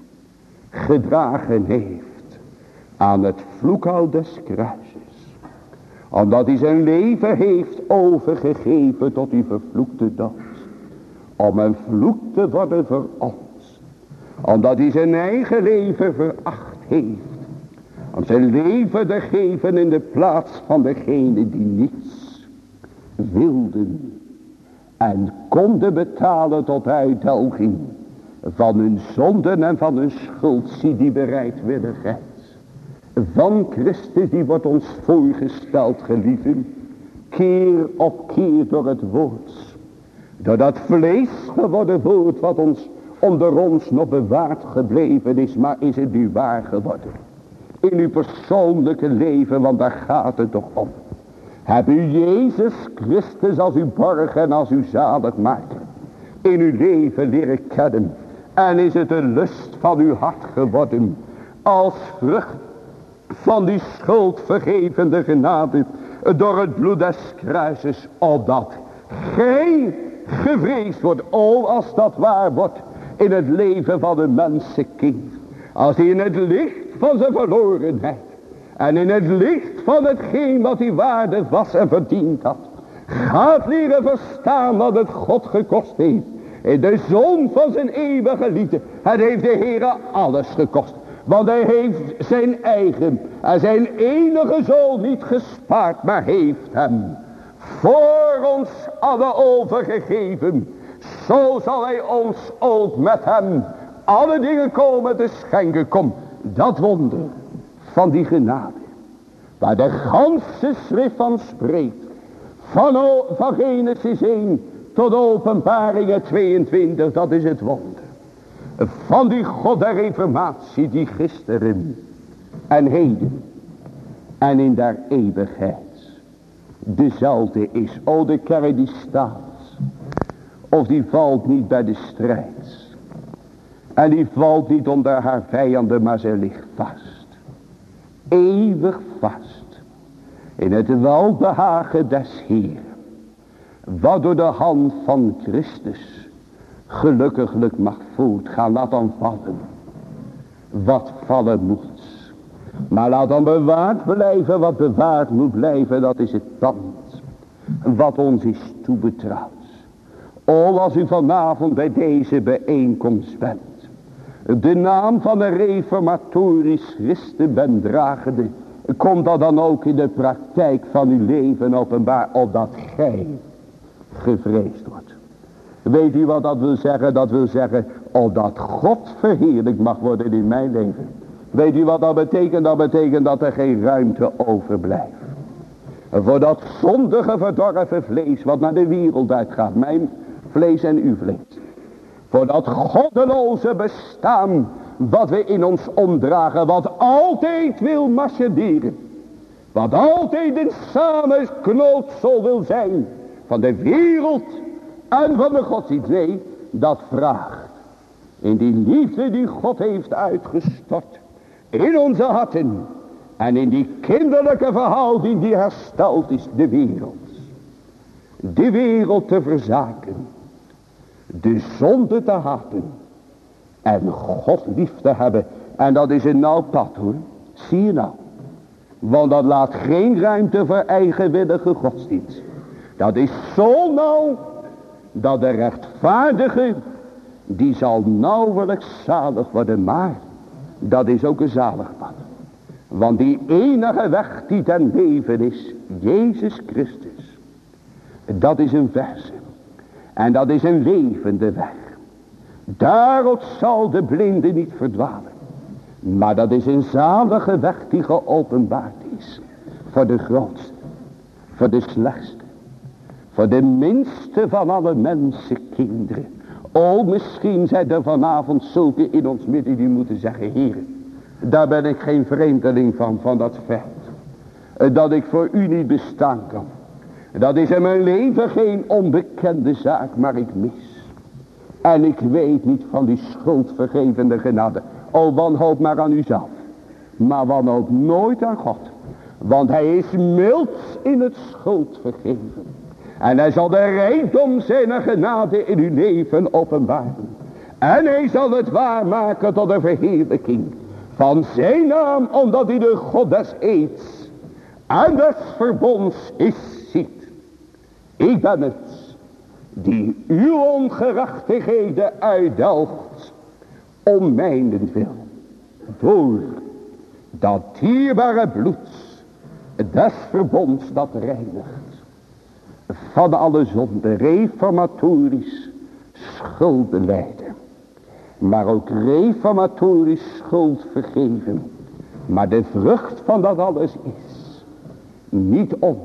gedragen heeft aan het vloekhout des kruises. Omdat hij zijn leven heeft overgegeven tot die vervloekte dood. Om een vloek te worden voor ons. Omdat hij zijn eigen leven veracht heeft. Om zijn leven te geven in de plaats van degene die niets wilden. En konden betalen tot uitdelging van hun zonden en van hun schuld. Zie die bereidwilligheid van Christus, die wordt ons voorgesteld, gelieven. Keer op keer door het woord. Door dat vlees geworden woord wat ons onder ons nog bewaard gebleven is. Maar is het nu waar geworden? In uw persoonlijke leven, want daar gaat het toch om. Heb u Jezus Christus als uw borg en als uw zaligmaker in uw leven leren kennen. En is het een lust van uw hart geworden. Als vrucht van die schuldvergevende genade. Door het bloed des kruises. Opdat gij gevreesd wordt. O, als dat waar wordt in het leven van een mensenkind. Als hij in het licht van zijn verlorenheid. En in het licht van hetgeen wat hij waardig was en verdiend had. Gaat leren verstaan wat het God gekost heeft. In de zoon van zijn eeuwige liefde. Het heeft de Heere alles gekost. Want hij heeft zijn eigen en zijn enige zoon niet gespaard. Maar heeft hem voor ons allen overgegeven. Zo zal hij ons ook met hem alle dingen komen te schenken. Kom, dat wonder van die genade. Waar de ganse schrift van spreekt. Van Genesis 1 tot Openbaringen 22. Dat is het wonder. Van die God der reformatie die gisteren en heden en in der eeuwigheid dezelfde is. O, de kerk die staat. Of die valt niet bij de strijd. En die valt niet onder haar vijanden, maar ze ligt vast. Eeuwig vast. In het welbehagen des Heeren. Wat door de hand van Christus gelukkiglijk mag voortgaan. Laat dan vallen. Wat vallen moet. Maar laat dan bewaard blijven wat bewaard moet blijven. Dat is het pand. Wat ons is toebetrouwd. O, als u vanavond bij deze bijeenkomst bent. De naam van een reformatorisch christen bent dragende. Komt dat dan ook in de praktijk van uw leven openbaar. Opdat gij gevreesd wordt. Weet u wat dat wil zeggen? Dat wil zeggen, opdat God verheerlijk mag worden in mijn leven. Weet u wat dat betekent? Dat betekent dat er geen ruimte overblijft. Voor dat zondige verdorven vlees wat naar de wereld uitgaat. Mijn vlees en uw vlees. Voor dat goddeloze bestaan wat we in ons omdragen. Wat altijd wil marcheren. Wat altijd een samenknootsel wil zijn. Van de wereld en van de godsdienst. Nee, dat vraagt. In die liefde die God heeft uitgestort. In onze harten. En in die kinderlijke verhouding die hersteld is, de wereld. De wereld te verzaken. De zonde te haten. En God lief te hebben. En dat is een nauw pad hoor. Zie je nou. Want dat laat geen ruimte voor eigenwillige godsdienst. Dat is zo nauw. Dat de rechtvaardige. Die zal nauwelijks zalig worden. Maar dat is ook een zalig pad. Want die enige weg die ten leven is. Jezus Christus. Dat is een verse. En dat is een levende weg. Daarop zal de blinde niet verdwalen. Maar dat is een zalige weg die geopenbaard is. Voor de grootste. Voor de slechtste. Voor de minste van alle mensenkinderen. O, misschien zijn er vanavond zulke in ons midden die moeten zeggen. Heren, daar ben ik geen vreemdeling van dat feit. Dat ik voor u niet bestaan kan. Dat is in mijn leven geen onbekende zaak, maar ik mis. En ik weet niet van die schuldvergevende genade. O, wanhoop maar aan uzelf. Maar wanhoop nooit aan God. Want hij is mild in het schuldvergeven. En hij zal de rijkdom zijn genade in uw leven openbaren. En hij zal het waarmaken tot de verheerlijking van zijn naam. Omdat hij de God des eeds en des verbonds is, ziet. Ik ben het die uw ongerechtigheden uitdelgt om mijnentwil. Door dat dierbare bloed des verbonds dat reinigt. Van alle zonde, reformatorisch schuldenlijden. Maar ook reformatorisch schuld vergeven. Maar de vrucht van dat alles is niet ons.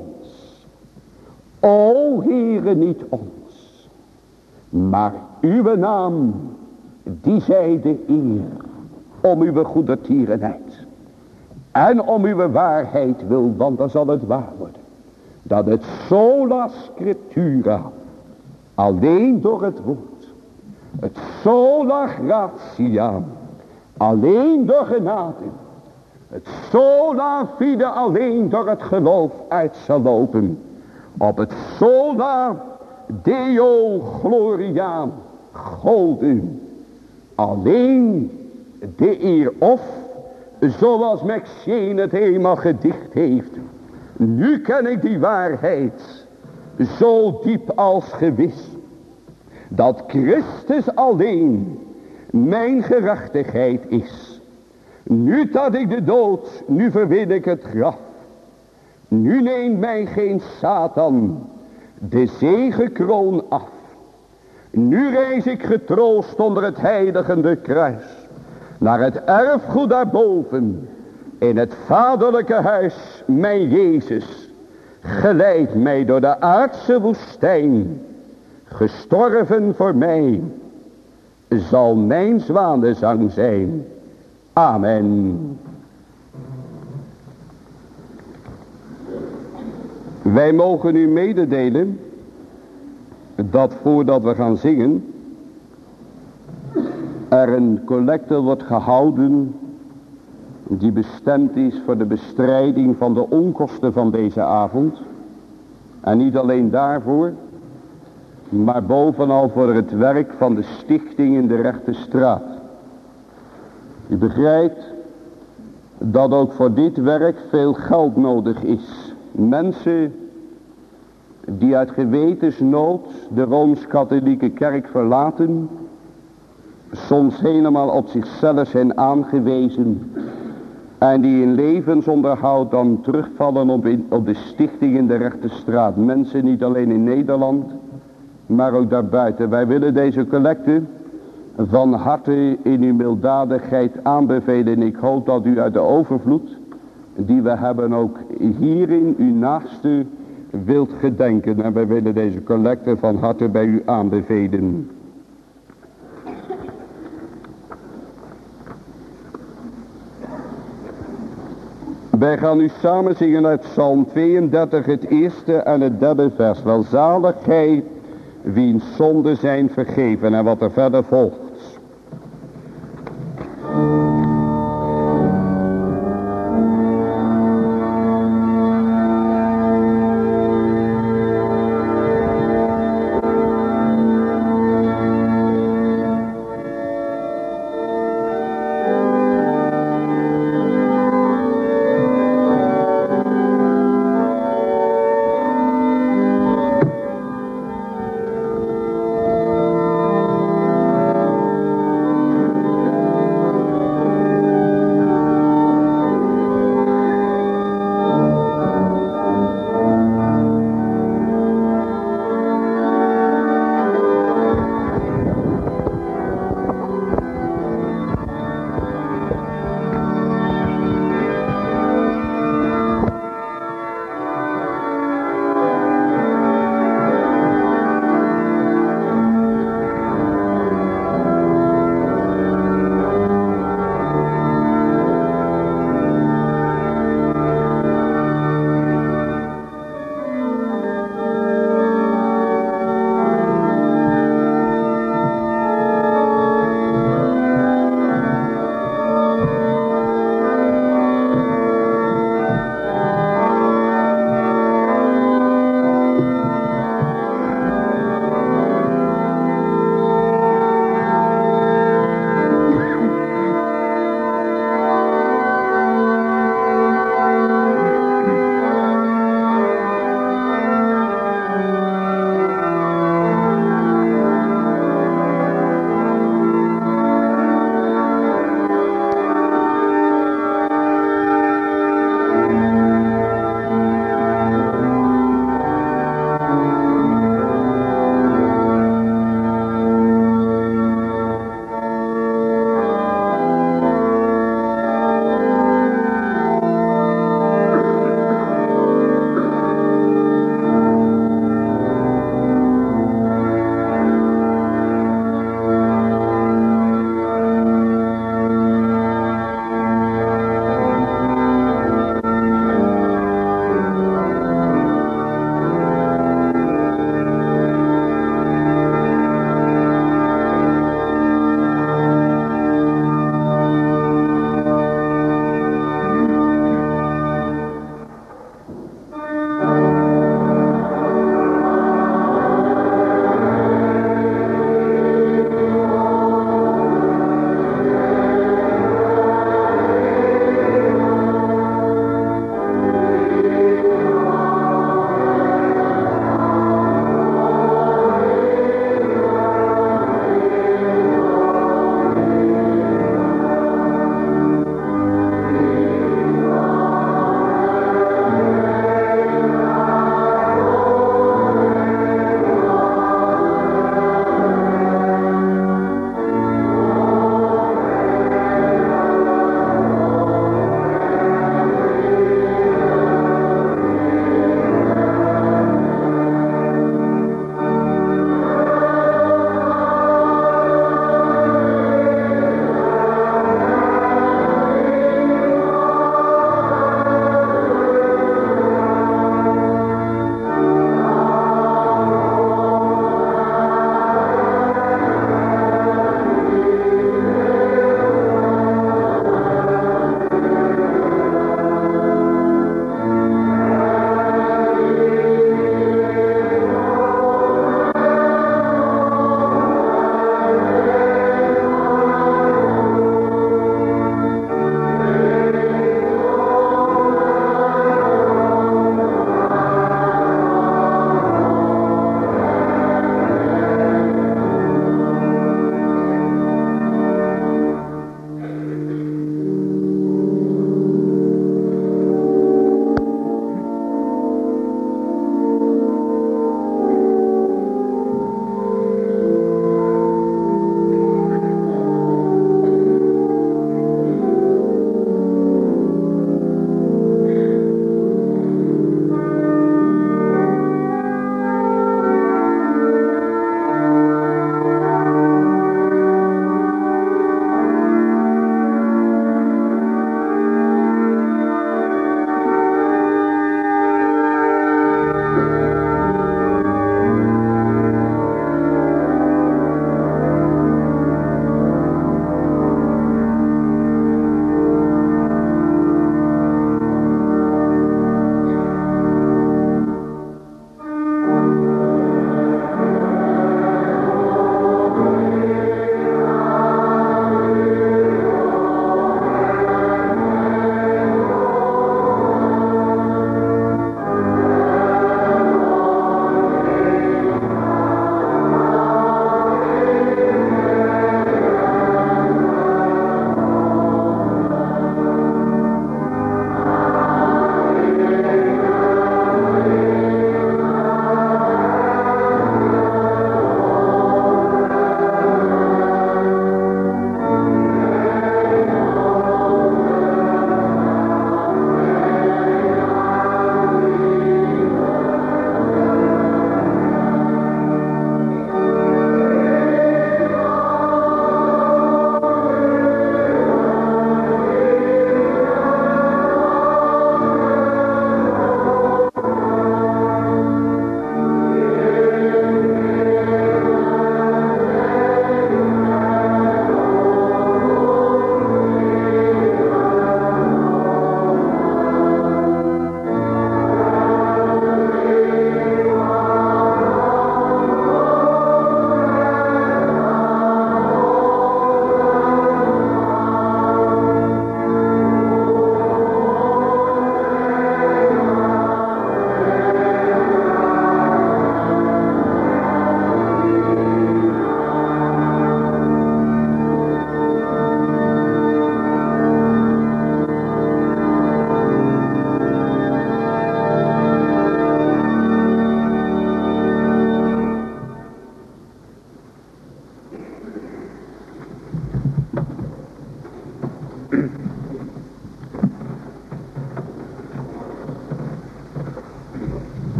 O Heere, niet ons. Maar uw naam, die zij de eer. Om uw goedertierenheid. En om uw waarheid wil, want dan zal het waar worden. Dat het sola scriptura, alleen door het woord, het sola gratia, alleen door genade, het sola fide, alleen door het geloof uit zal lopen, op het sola deo gloria, golden, alleen de eer of, zoals Maxine het eenmaal gedicht heeft. Nu ken ik die waarheid zo diep als gewis. Dat Christus alleen mijn gerechtigheid is. Nu dat ik de dood, nu verwin ik het graf. Nu neemt mij geen Satan de zegekroon af. Nu reis ik getroost onder het heiligende kruis. Naar het erfgoed daarboven. In het vaderlijke huis, mijn Jezus, geleid mij door de aardse woestijn, gestorven voor mij, zal mijn zwanenzang zijn. Amen. Wij mogen u mededelen, dat voordat we gaan zingen, er een collecte wordt gehouden die bestemd is voor de bestrijding van de onkosten van deze avond. En niet alleen daarvoor, maar bovenal voor het werk van de stichting in de Rechte Straat. U begrijpt dat ook voor dit werk veel geld nodig is. Mensen die uit gewetensnood de Rooms-Katholieke Kerk verlaten, soms helemaal op zichzelf zijn aangewezen. En die in levensonderhoud dan terugvallen op de stichting in de Rechte Straat. Mensen niet alleen in Nederland, maar ook daarbuiten. Wij willen deze collecte van harte in uw milddadigheid aanbevelen. En ik hoop dat u uit de overvloed die we hebben ook hierin uw naaste wilt gedenken. En wij willen deze collecte van harte bij u aanbevelen. Wij gaan nu samen zingen uit Psalm 32, het eerste en het derde vers. Welzalig gij wiens zonden zijn vergeven. En wat er verder volgt.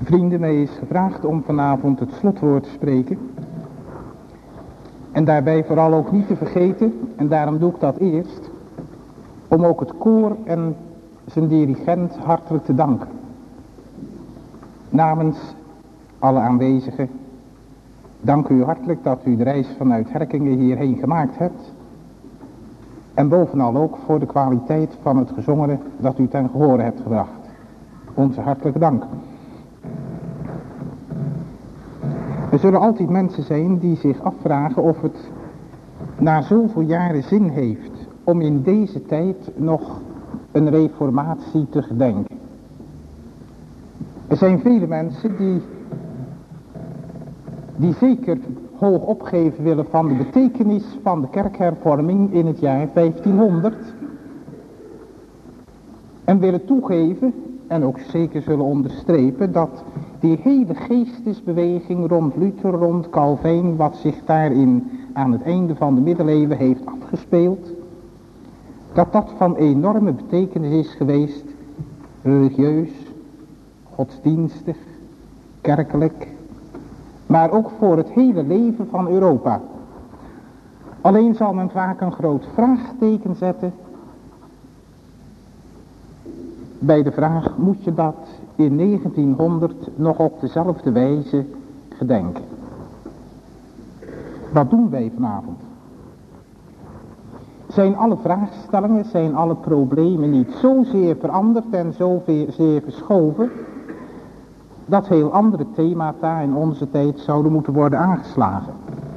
Vrienden, mij is gevraagd om vanavond het slotwoord te spreken. En daarbij vooral ook niet te vergeten, en daarom doe ik dat eerst, om ook het koor en zijn dirigent hartelijk te danken. Namens alle aanwezigen, dank u hartelijk dat u de reis vanuit Herkingen hierheen gemaakt hebt. En bovenal ook voor de kwaliteit van het gezongene dat u ten gehore hebt gebracht. Onze hartelijke dank. Er zullen altijd mensen zijn die zich afvragen of het na zoveel jaren zin heeft om in deze tijd nog een reformatie te gedenken. Er zijn vele mensen die zeker hoog opgeven willen van de betekenis van de kerkhervorming in het jaar 1500. En willen toegeven en ook zeker zullen onderstrepen dat die hele geestesbeweging rond Luther, rond Calvijn, wat zich daarin aan het einde van de middeleeuwen heeft afgespeeld, dat dat van enorme betekenis is geweest, religieus, godsdienstig, kerkelijk, maar ook voor het hele leven van Europa. Alleen zal men vaak een groot vraagteken zetten bij de vraag, moet je dat in 1900 nog op dezelfde wijze gedenken? Wat doen wij vanavond? Zijn alle vraagstellingen, zijn alle problemen niet zozeer veranderd en zozeer verschoven, dat heel andere themata in onze tijd zouden moeten worden aangeslagen?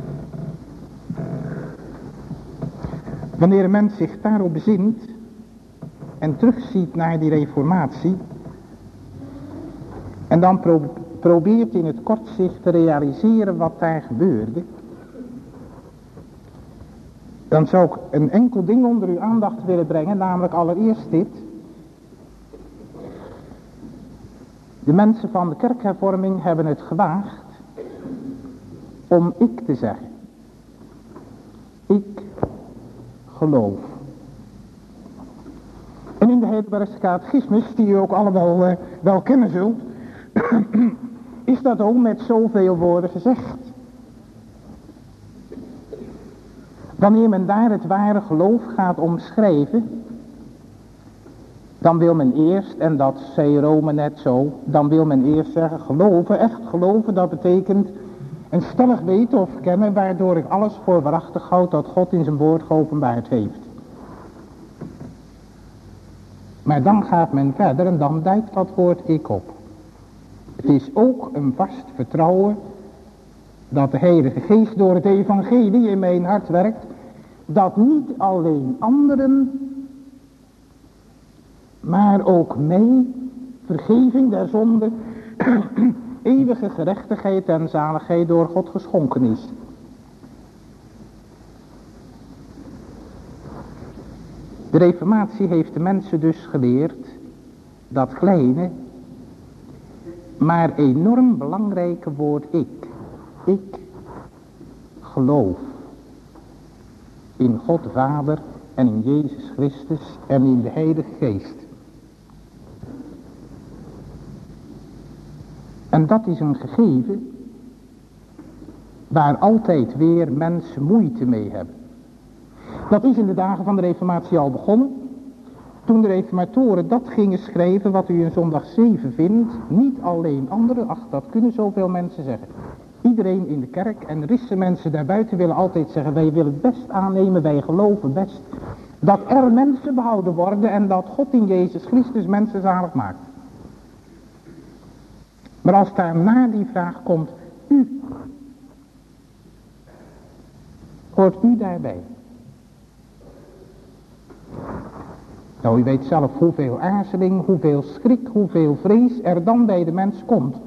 Wanneer een mens zich daarop bezint en terugziet naar die reformatie en dan probeert in het kort zich te realiseren wat daar gebeurde, dan zou ik een enkel ding onder uw aandacht willen brengen, namelijk allereerst dit. De mensen van de kerkhervorming hebben het gewaagd om ik te zeggen. Ik geloof. En in de Heidelbergse Catechismus, die u ook allemaal wel kennen zult, is dat ook met zoveel woorden gezegd. Wanneer men daar het ware geloof gaat omschrijven, dan wil men eerst, en dat zei Rome net zo, dan wil men eerst zeggen geloven, echt geloven, dat betekent een stellig weten of kennen waardoor ik alles voor waarachtig houd dat God in zijn woord geopenbaard heeft. Maar dan gaat men verder en dan duikt dat woord ik op. Het is ook een vast vertrouwen dat de Heilige Geest door het evangelie in mijn hart werkt, dat niet alleen anderen, maar ook mij, vergeving der zonde, eeuwige gerechtigheid en zaligheid door God geschonken is. De reformatie heeft de mensen dus geleerd dat kleine, maar enorm belangrijke woord ik. Ik geloof in God de Vader en in Jezus Christus en in de Heilige Geest. En dat is een gegeven waar altijd weer mensen moeite mee hebben. Dat is in de dagen van de reformatie al begonnen. Toen de reformatoren dat gingen schrijven wat u in zondag 7 vindt. Niet alleen anderen, ach dat kunnen zoveel mensen zeggen. Iedereen in de kerk en risse mensen daarbuiten willen altijd zeggen, wij willen het best aannemen, wij geloven best dat er mensen behouden worden en dat God in Jezus Christus mensen zalig maakt. Maar als daar na die vraag komt, u, hoort u daarbij? Nou, u weet zelf hoeveel aarzeling, hoeveel schrik, hoeveel vrees er dan bij de mens komt.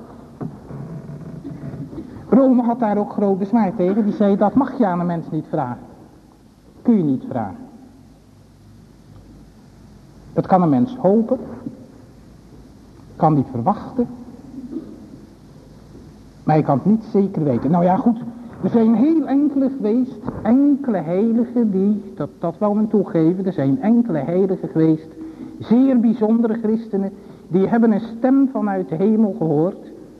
Rome had daar ook groot bezwaar tegen. Die zei, dat mag je aan een mens niet vragen. Kun je niet vragen. Dat kan een mens hopen. Kan die verwachten. Maar je kan het niet zeker weten. Nou ja, goed. Er zijn heel enkele geweest. Enkele heiligen die, dat wel men toegeven. Er zijn enkele heiligen geweest. Zeer bijzondere christenen. Die hebben een stem vanuit de hemel gehoord.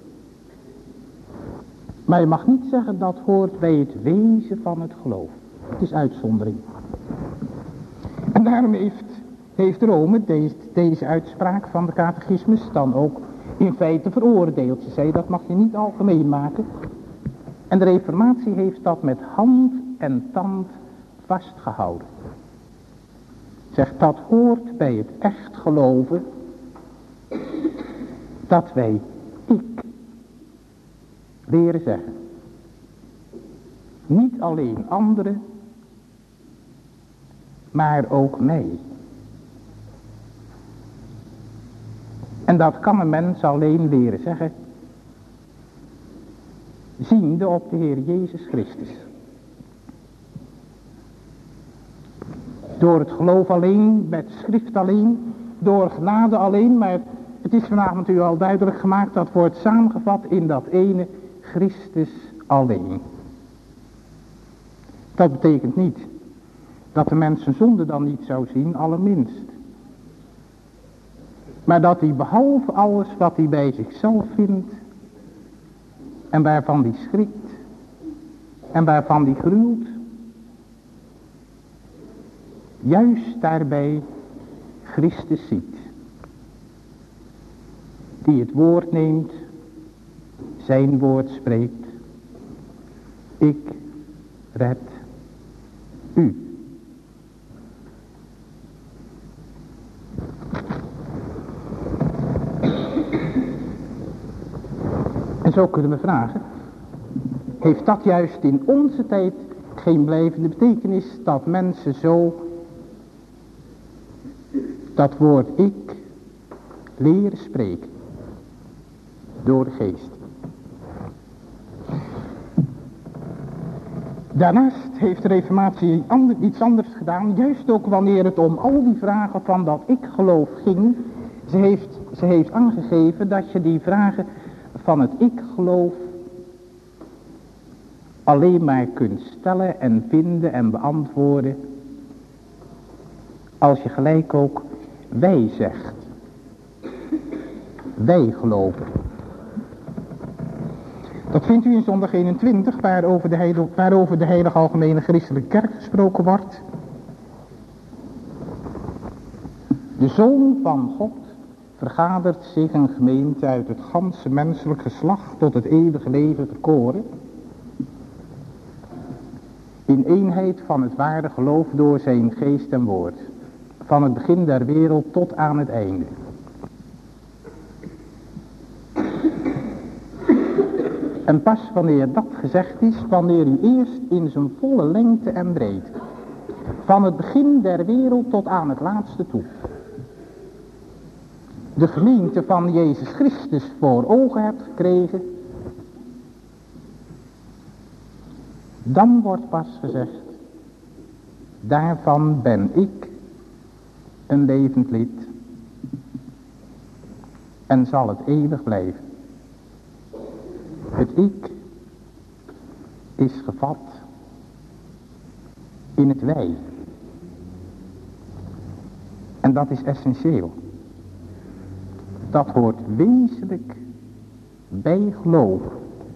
Maar je mag niet zeggen dat hoort bij het wezen van het geloof. Het is uitzondering. En daarom heeft Rome deze uitspraak van de catechismus dan ook in feite veroordeeld. Ze zei dat mag je niet algemeen maken. En de Reformatie heeft dat met hand en tand vastgehouden. Zegt dat hoort bij het echt geloven. Dat wij ik leren zeggen. Niet alleen anderen, maar ook mij. En dat kan een mens alleen leren zeggen, ziende op de Heer Jezus Christus. Door het geloof alleen, met schrift alleen, door genade alleen, maar het is vanavond u al duidelijk gemaakt, dat wordt samengevat in dat ene Christus alleen. Dat betekent niet dat de mens zijn zonde dan niet zou zien, allerminst. Maar dat hij behalve alles wat hij bij zichzelf vindt, en waarvan hij schrikt, en waarvan hij gruwt, juist daarbij Christus ziet. Die het woord neemt, zijn woord spreekt. Ik red u. En zo kunnen we vragen, heeft dat juist in onze tijd geen blijvende betekenis, dat mensen zo dat woord ik leren spreken door de geest. Daarnaast heeft de Reformatie iets anders gedaan, juist ook wanneer het om al die vragen van dat ik geloof ging. Ze heeft aangegeven dat je die vragen van het ik geloof alleen maar kunt stellen en vinden en beantwoorden als je gelijk ook wij zegt. Wij geloven. Dat vindt u in zondag 21 waarover de heilige algemene christelijke kerk gesproken wordt. De Zoon van God vergadert zich een gemeente uit het ganse menselijk geslacht tot het eeuwige leven verkoren. In eenheid van het ware geloof door zijn geest en woord. Van het begin der wereld tot aan het einde. En pas wanneer dat gezegd is, wanneer u eerst in zijn volle lengte en breedte, van het begin der wereld tot aan het laatste toe, de gemeente van Jezus Christus voor ogen hebt gekregen, dan wordt pas gezegd, daarvan ben ik een levend lid en zal het eeuwig blijven. Het ik is gevat in het wij. En dat is essentieel. Dat hoort wezenlijk bij geloven.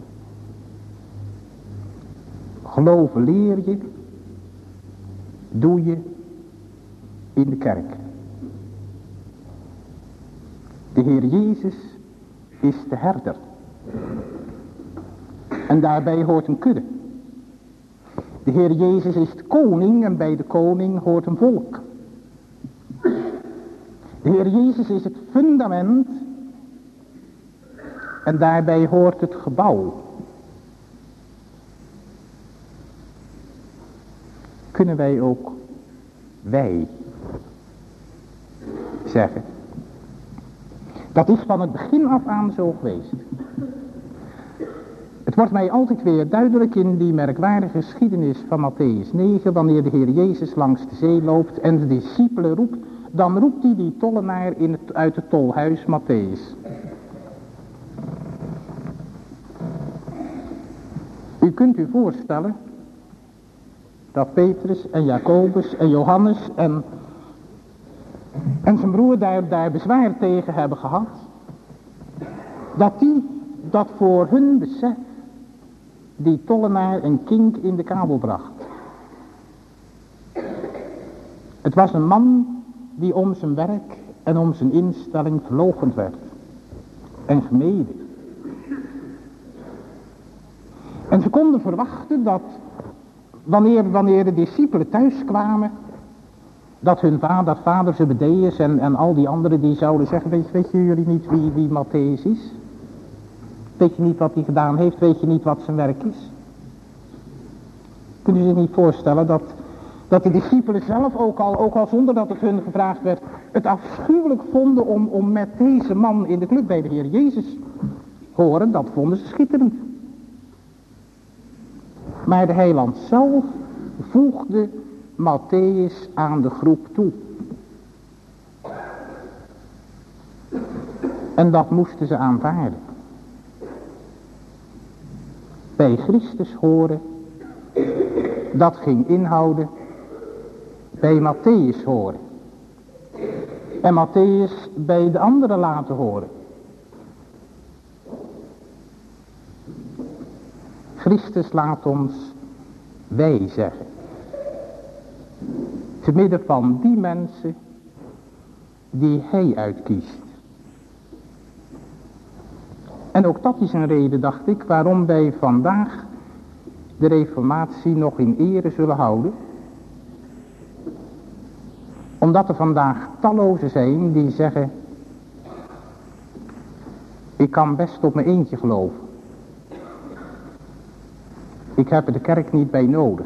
Geloven leer je, doe je in de kerk. De Heer Jezus is de herder. En daarbij hoort een kudde. De Heer Jezus is de koning en bij de koning hoort een volk. De Heer Jezus is het fundament en daarbij hoort het gebouw. Kunnen wij ook wij zeggen. Dat is van het begin af aan zo geweest. Het wordt mij altijd weer duidelijk in die merkwaardige geschiedenis van Mattheüs 9, wanneer de Heer Jezus langs de zee loopt en de discipelen roept, dan roept hij die tollenaar uit het tolhuis Matthäus. U kunt u voorstellen dat Petrus en Jacobus en Johannes en zijn broer daar bezwaar tegen hebben gehad. Dat voor hun besef die tollenaar een kink in de kabel bracht. Het was een man die om zijn werk en om zijn instelling verloochend werd en gemeden. En ze konden verwachten dat wanneer de discipelen thuis kwamen, dat hun vader Zebedeus en al die anderen die zouden zeggen, weet jullie niet wie Matthäus is? Weet je niet wat hij gedaan heeft? Weet je niet wat zijn werk is? Kunnen ze zich niet voorstellen dat de discipelen zelf ook al zonder dat het hun gevraagd werd, het afschuwelijk vonden om met deze man in de club bij de Heer Jezus horen, dat vonden ze schitterend. Maar de heiland zelf voegde Matthäus aan de groep toe. En dat moesten ze aanvaarden. Bij Christus horen, dat ging inhouden bij Matthäus horen. En Matthäus bij de anderen laten horen. Christus laat ons wij zeggen. Te midden van die mensen die hij uitkiest. En ook dat is een reden, dacht ik, waarom wij vandaag de reformatie nog in ere zullen houden. Omdat er vandaag tallozen zijn die zeggen, ik kan best op mijn eentje geloven. Ik heb er de kerk niet bij nodig.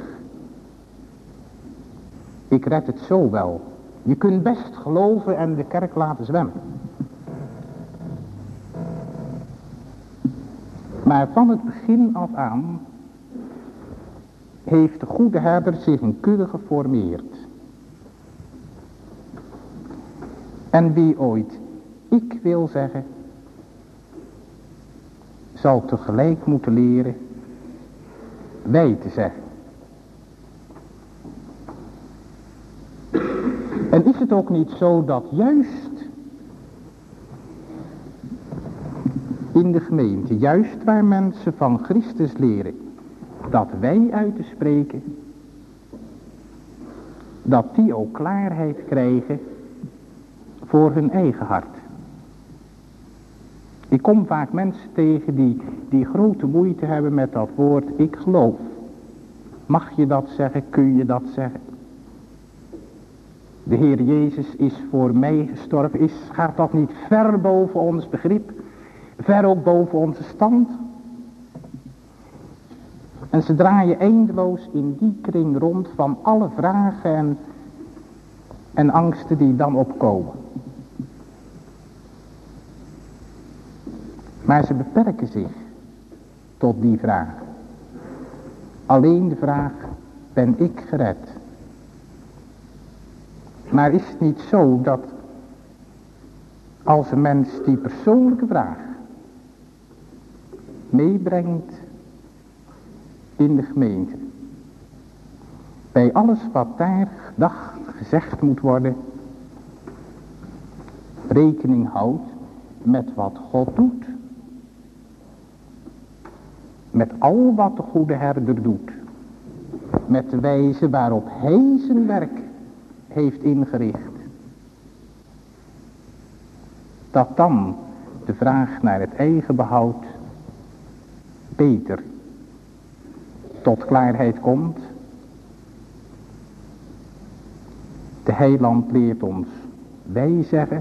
Ik red het zo wel. Je kunt best geloven en de kerk laten zwemmen. Maar van het begin af aan heeft de goede herder zich een kudde geformeerd. En wie ooit ik wil zeggen, zal tegelijk moeten leren wij te zeggen. En is het ook niet zo dat juist in de gemeente, juist waar mensen van Christus leren, dat wij uit te spreken, dat die ook klaarheid krijgen voor hun eigen hart. Ik kom vaak mensen tegen die grote moeite hebben met dat woord ik geloof. Mag je dat zeggen? Kun je dat zeggen? De Heer Jezus is voor mij gestorven. Gaat dat niet ver boven ons begrip? Ver ook boven onze stand? En ze draaien eindeloos in die kring rond van alle vragen en angsten die dan opkomen. Maar ze beperken zich tot die vraag. Alleen de vraag, ben ik gered? Maar is het niet zo dat als een mens die persoonlijke vraag meebrengt in de gemeente, bij alles wat daar gedacht, gezegd moet worden, rekening houdt met wat God doet. Met al wat de goede herder doet. Met de wijze waarop hij zijn werk heeft ingericht. Dat dan de vraag naar het eigen behoud beter tot klaarheid komt. De heiland leert ons wij zeggen,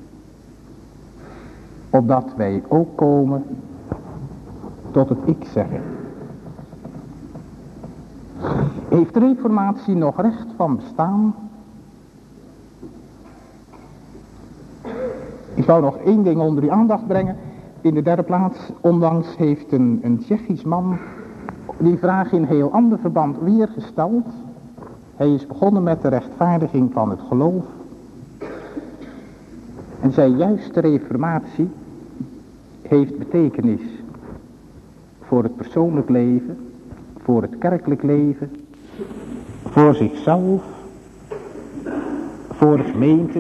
opdat wij ook komen tot het ik zeggen. Heeft de reformatie nog recht van bestaan? Ik wou nog één ding onder uw aandacht brengen. In de derde plaats, onlangs heeft een Tsjechisch man die vraag in heel ander verband weer gesteld. Hij is begonnen met de rechtvaardiging van het geloof. En zei juist de reformatie heeft betekenis voor het persoonlijk leven, voor het kerkelijk leven, voor zichzelf, voor de gemeente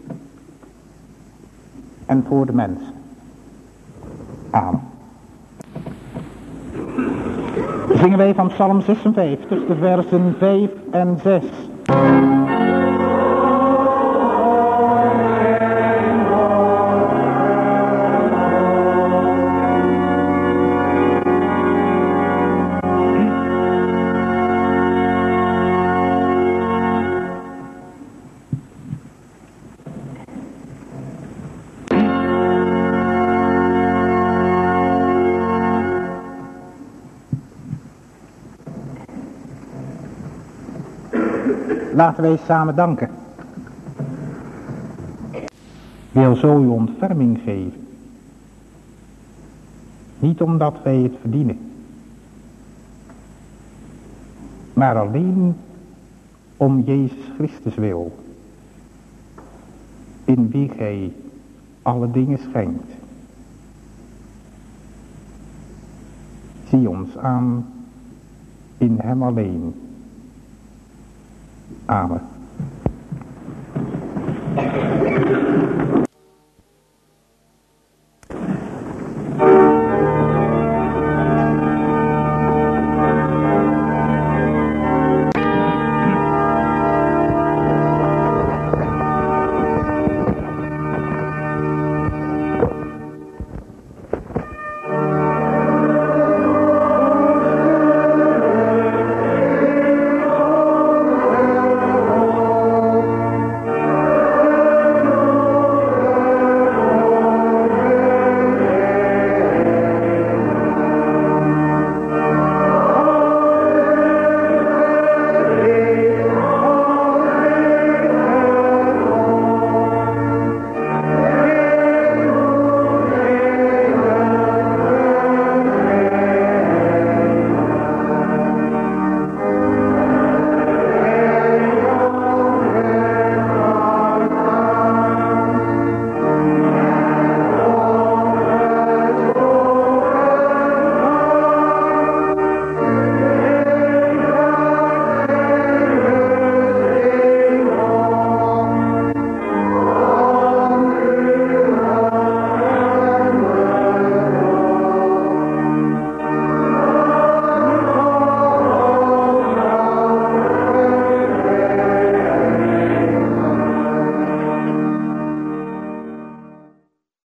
en voor de mensen. Amen. Zingen wij van Psalm 56, de versen 5 en 6. Laten wij samen danken. Wil zo uw ontferming geven. Niet omdat wij het verdienen. Maar alleen om Jezus Christus wil. In wie gij alle dingen schenkt. Zie ons aan in hem alleen. Amen.